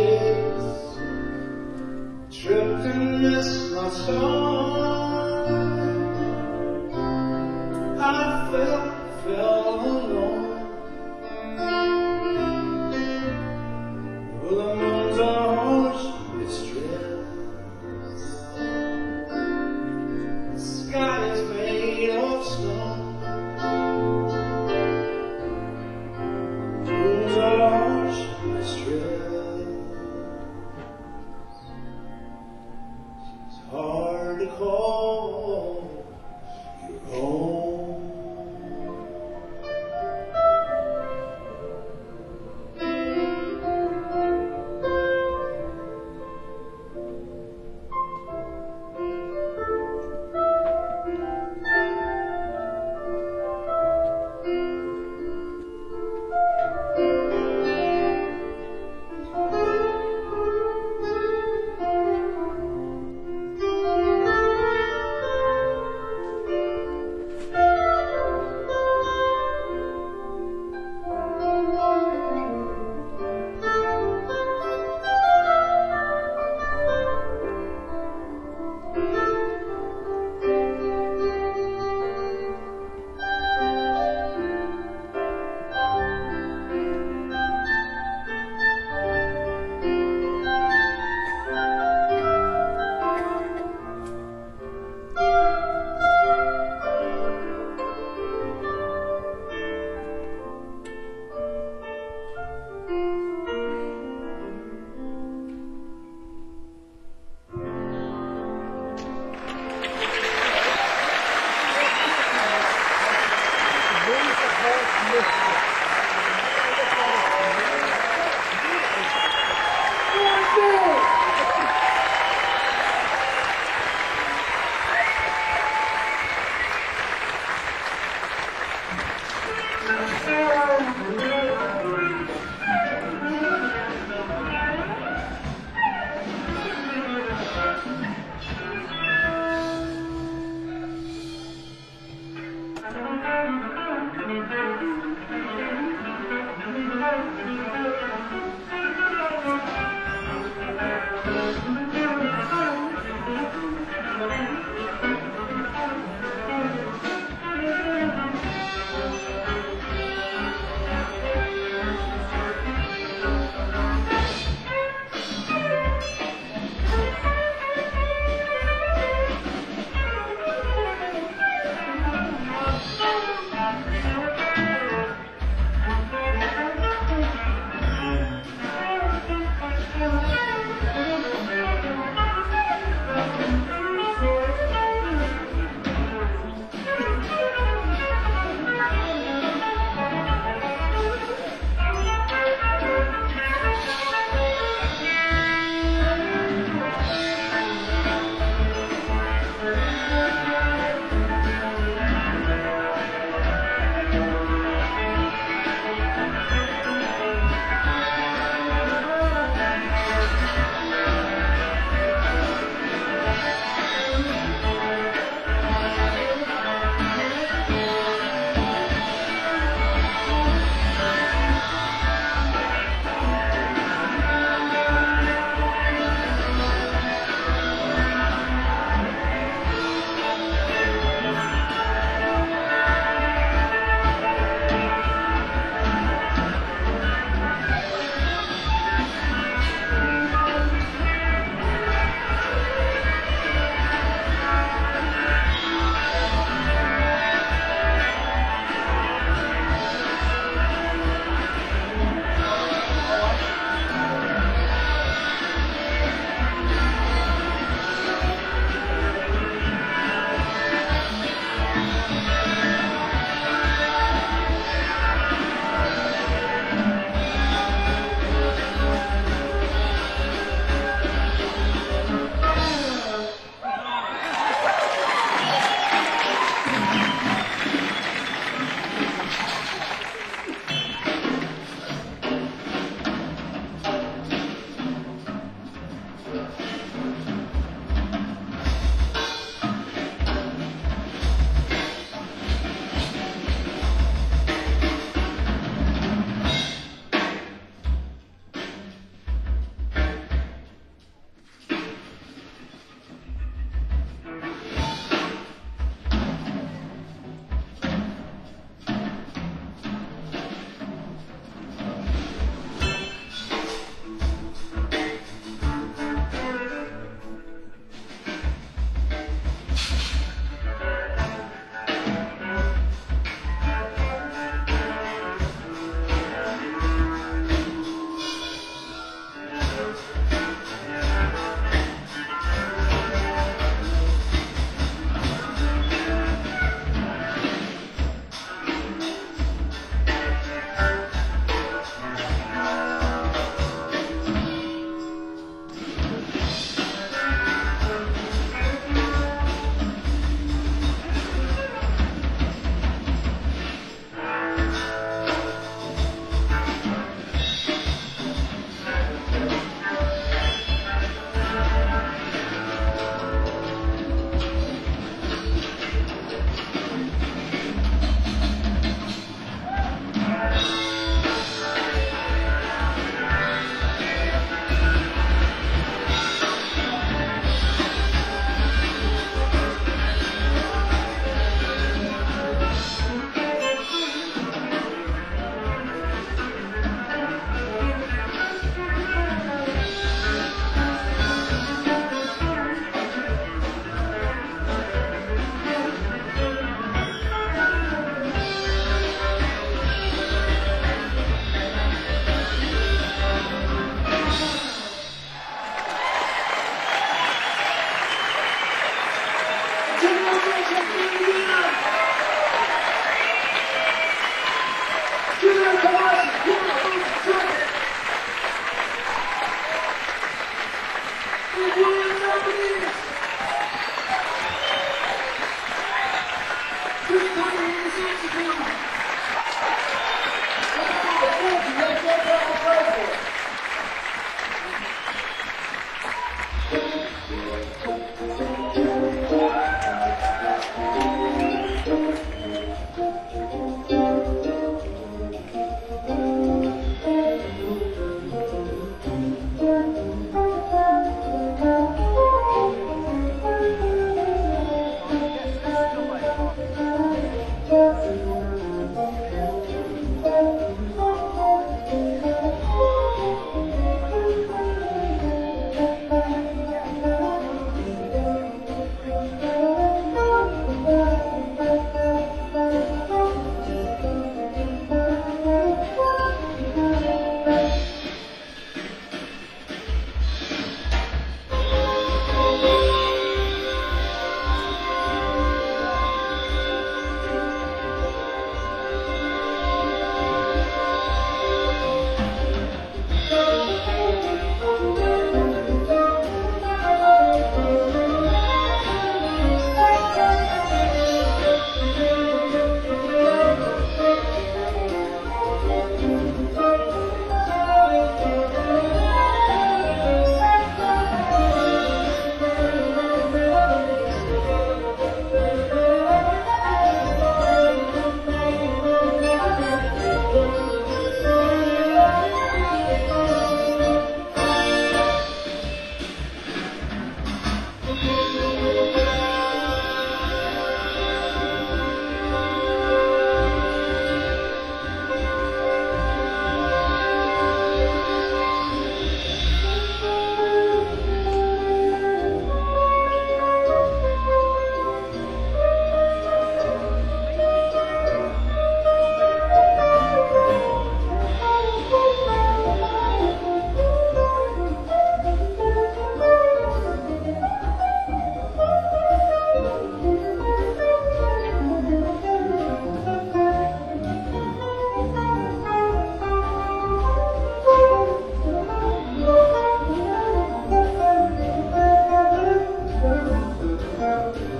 tripped and missed my song. I felt, felt alone. Well, the moon's a harsh mistress. The sky is made of snow. Hard to call your own.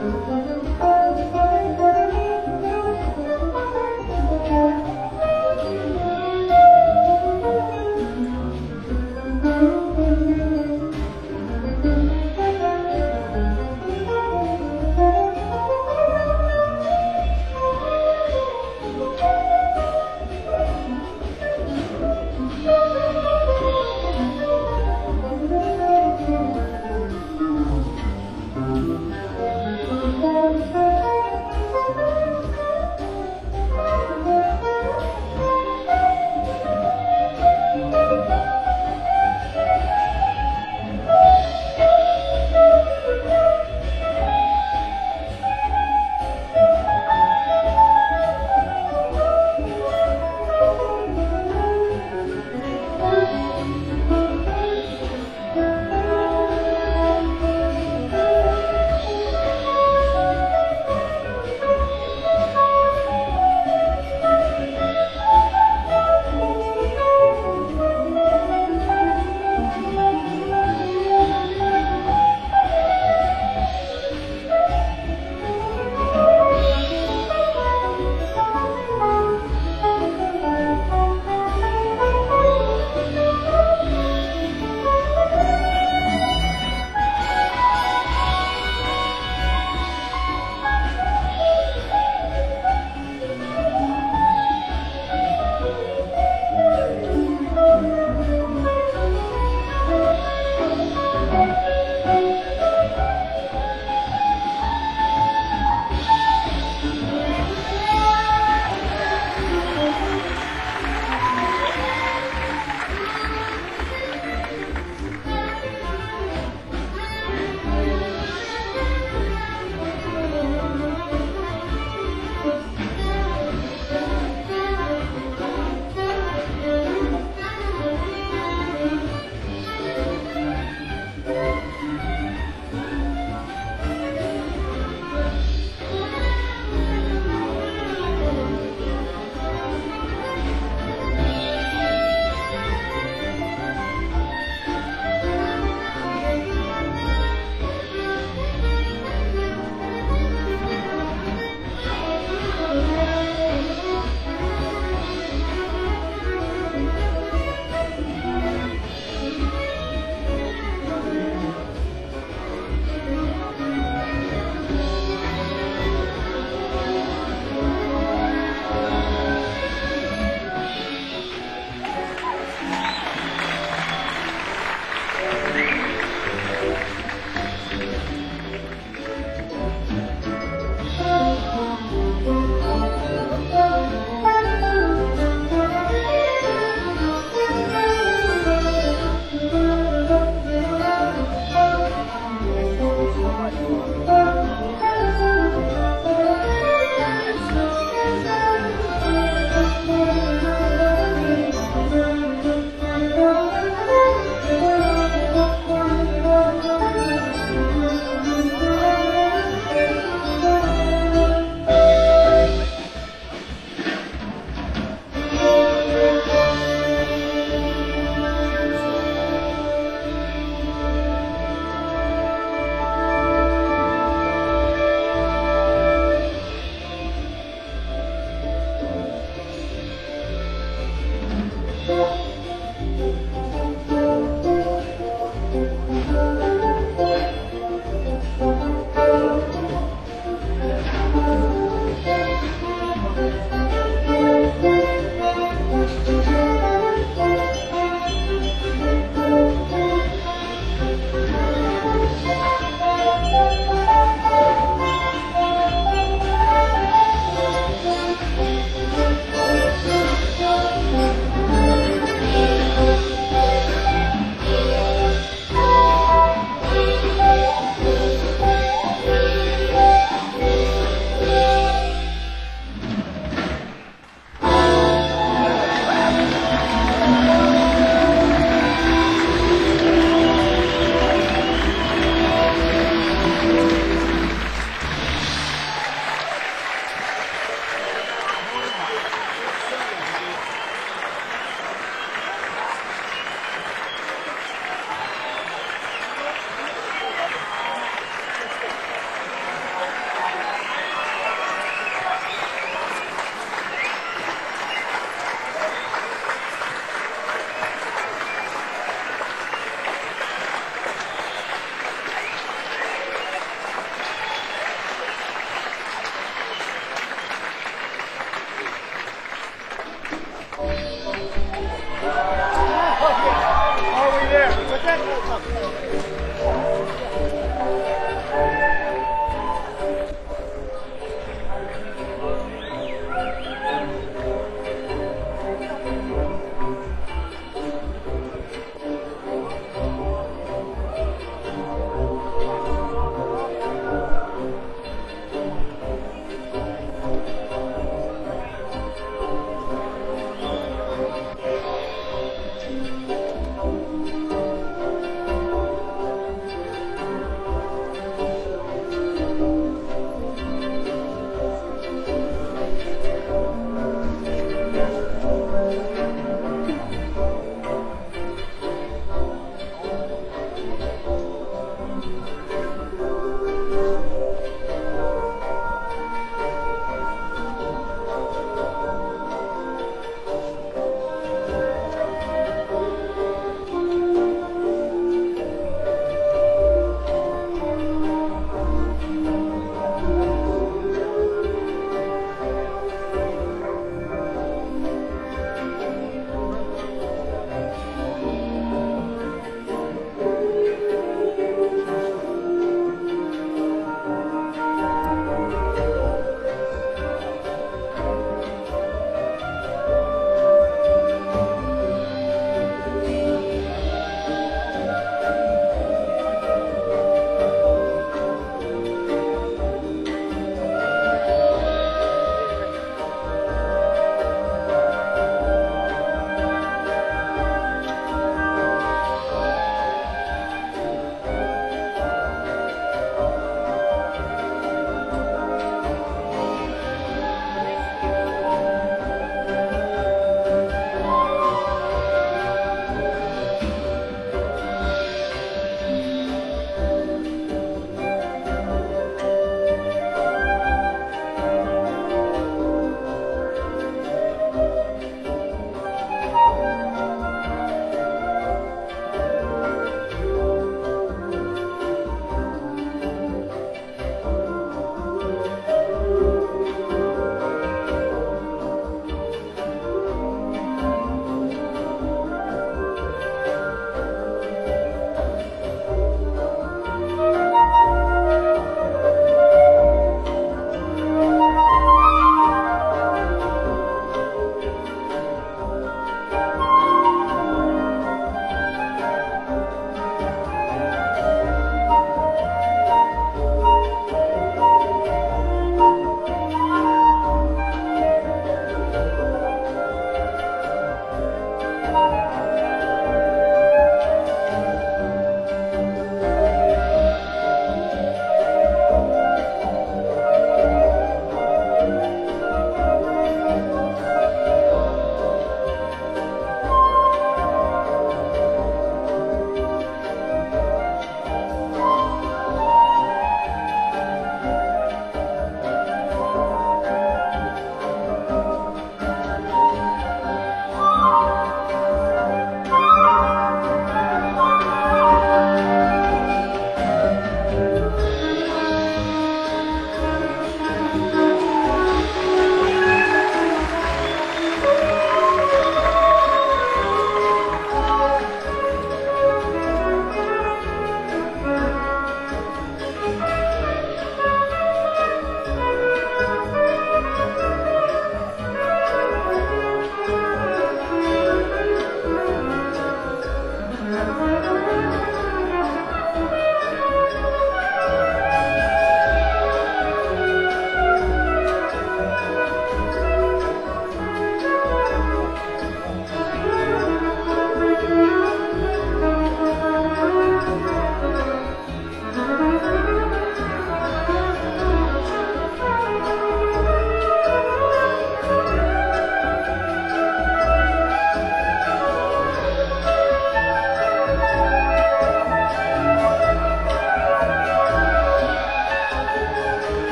Thank you.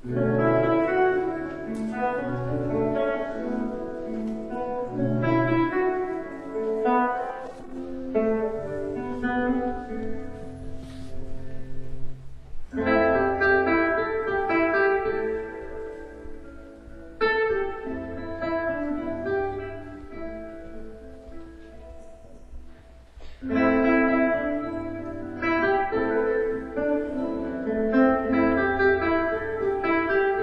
Thank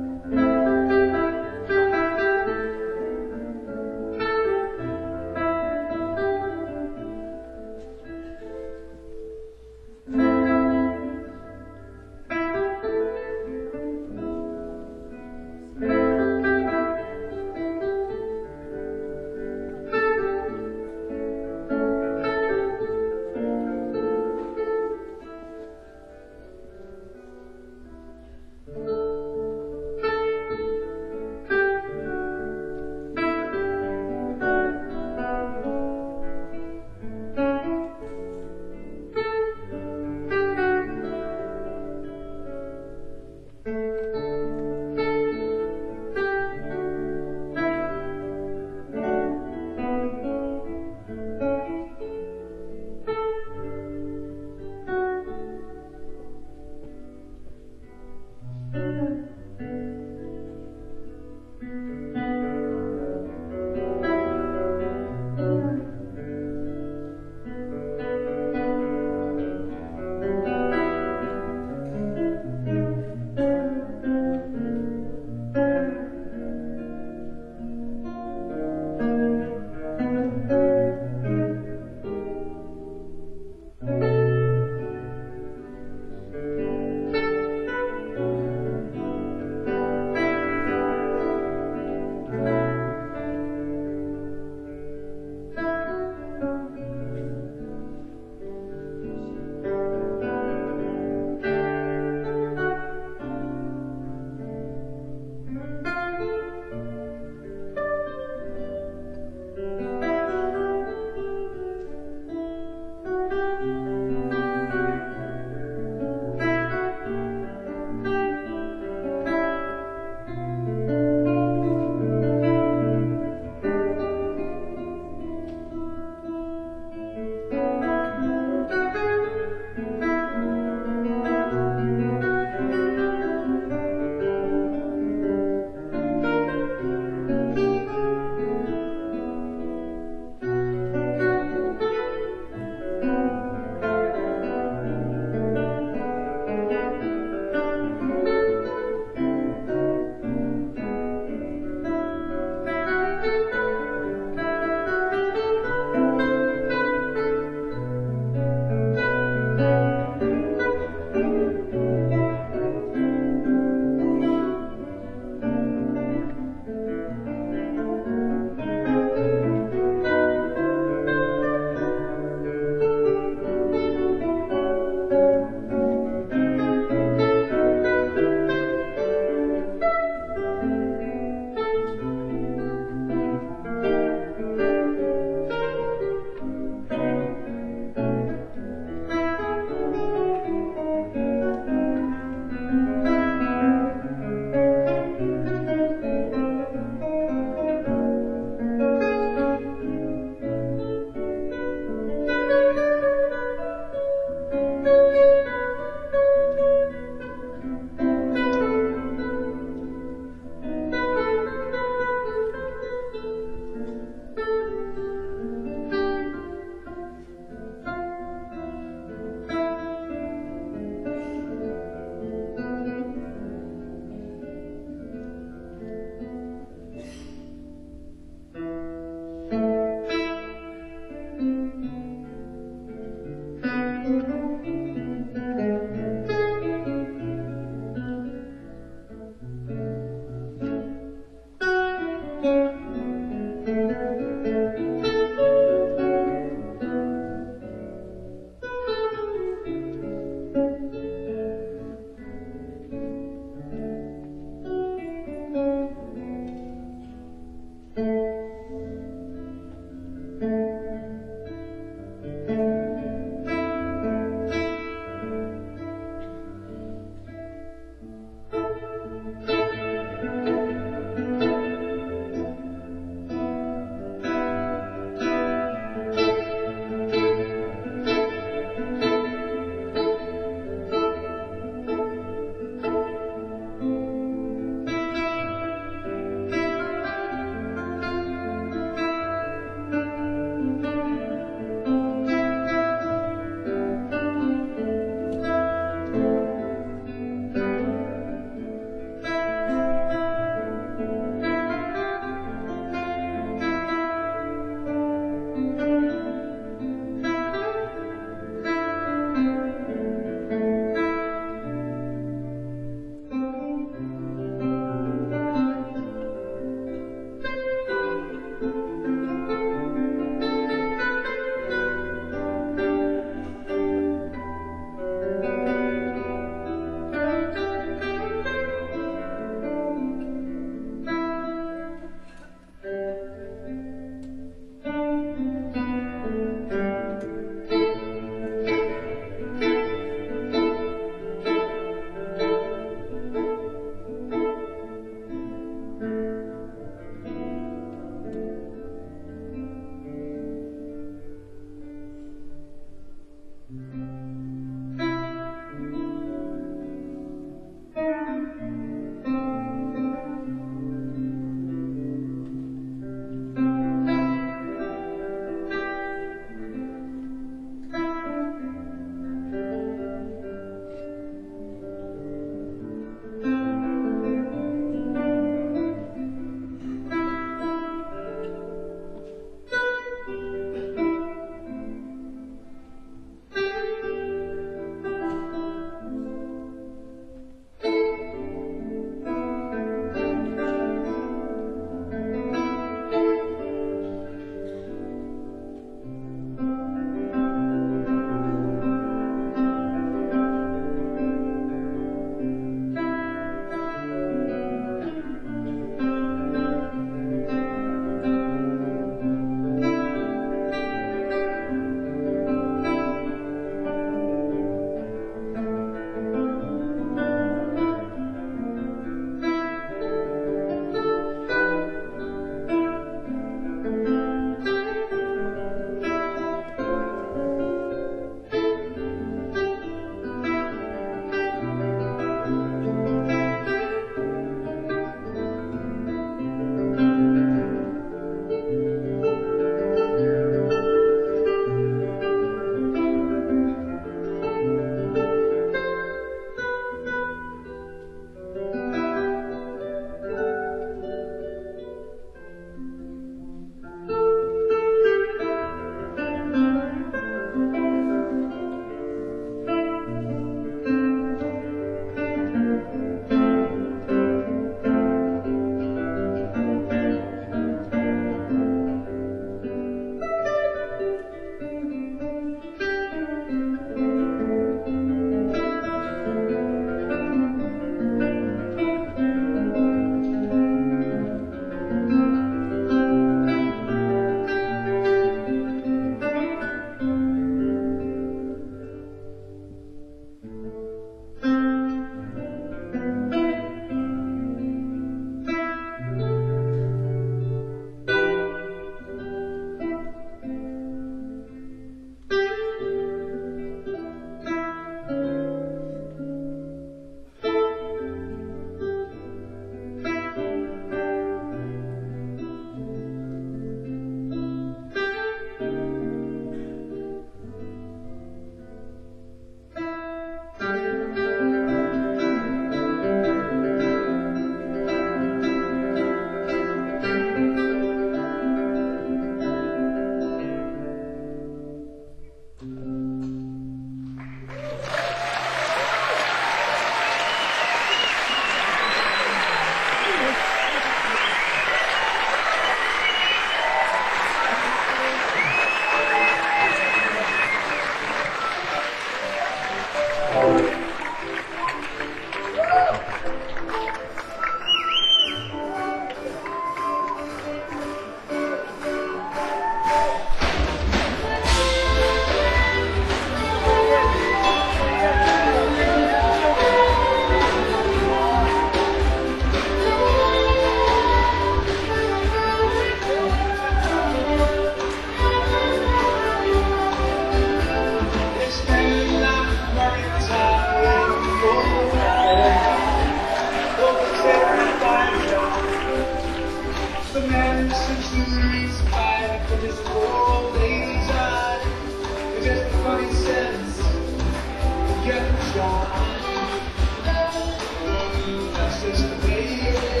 That's just the way it is.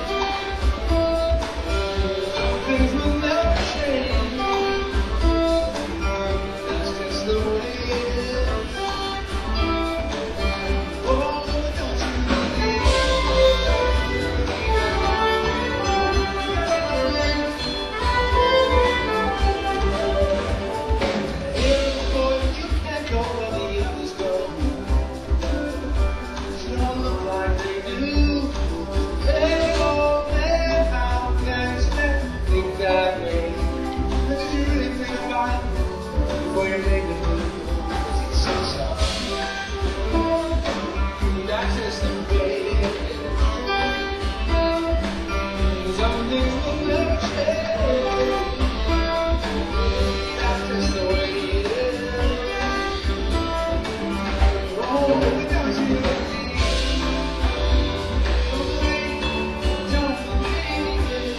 Some things will never change. That's just the way it is. Oh, don't you believe? Here, boy, you can't go where the others go. You don't look like they do. Hey, old man, how can you stand to think that way? But you really think about it before you make the move. It's so soft. That's just the way it is. Some things will never change. That's just the way it is. Oh, don't you believe? Don't believe it.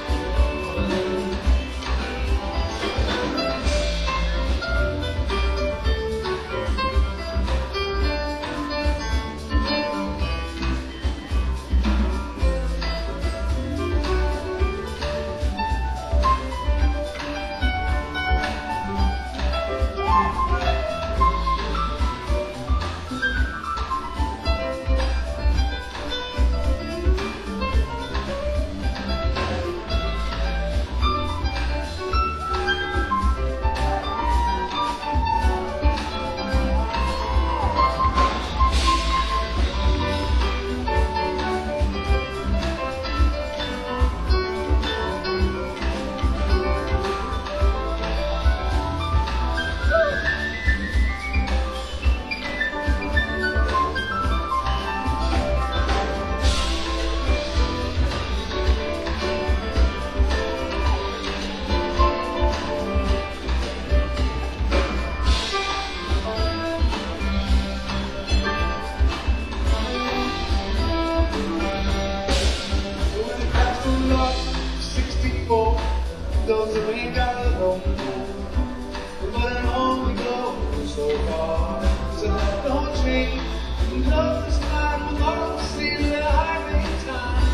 sixty-four, those who ain't got it no more. But at home we go so far. So don't change. You know this time we'll all see the highway time.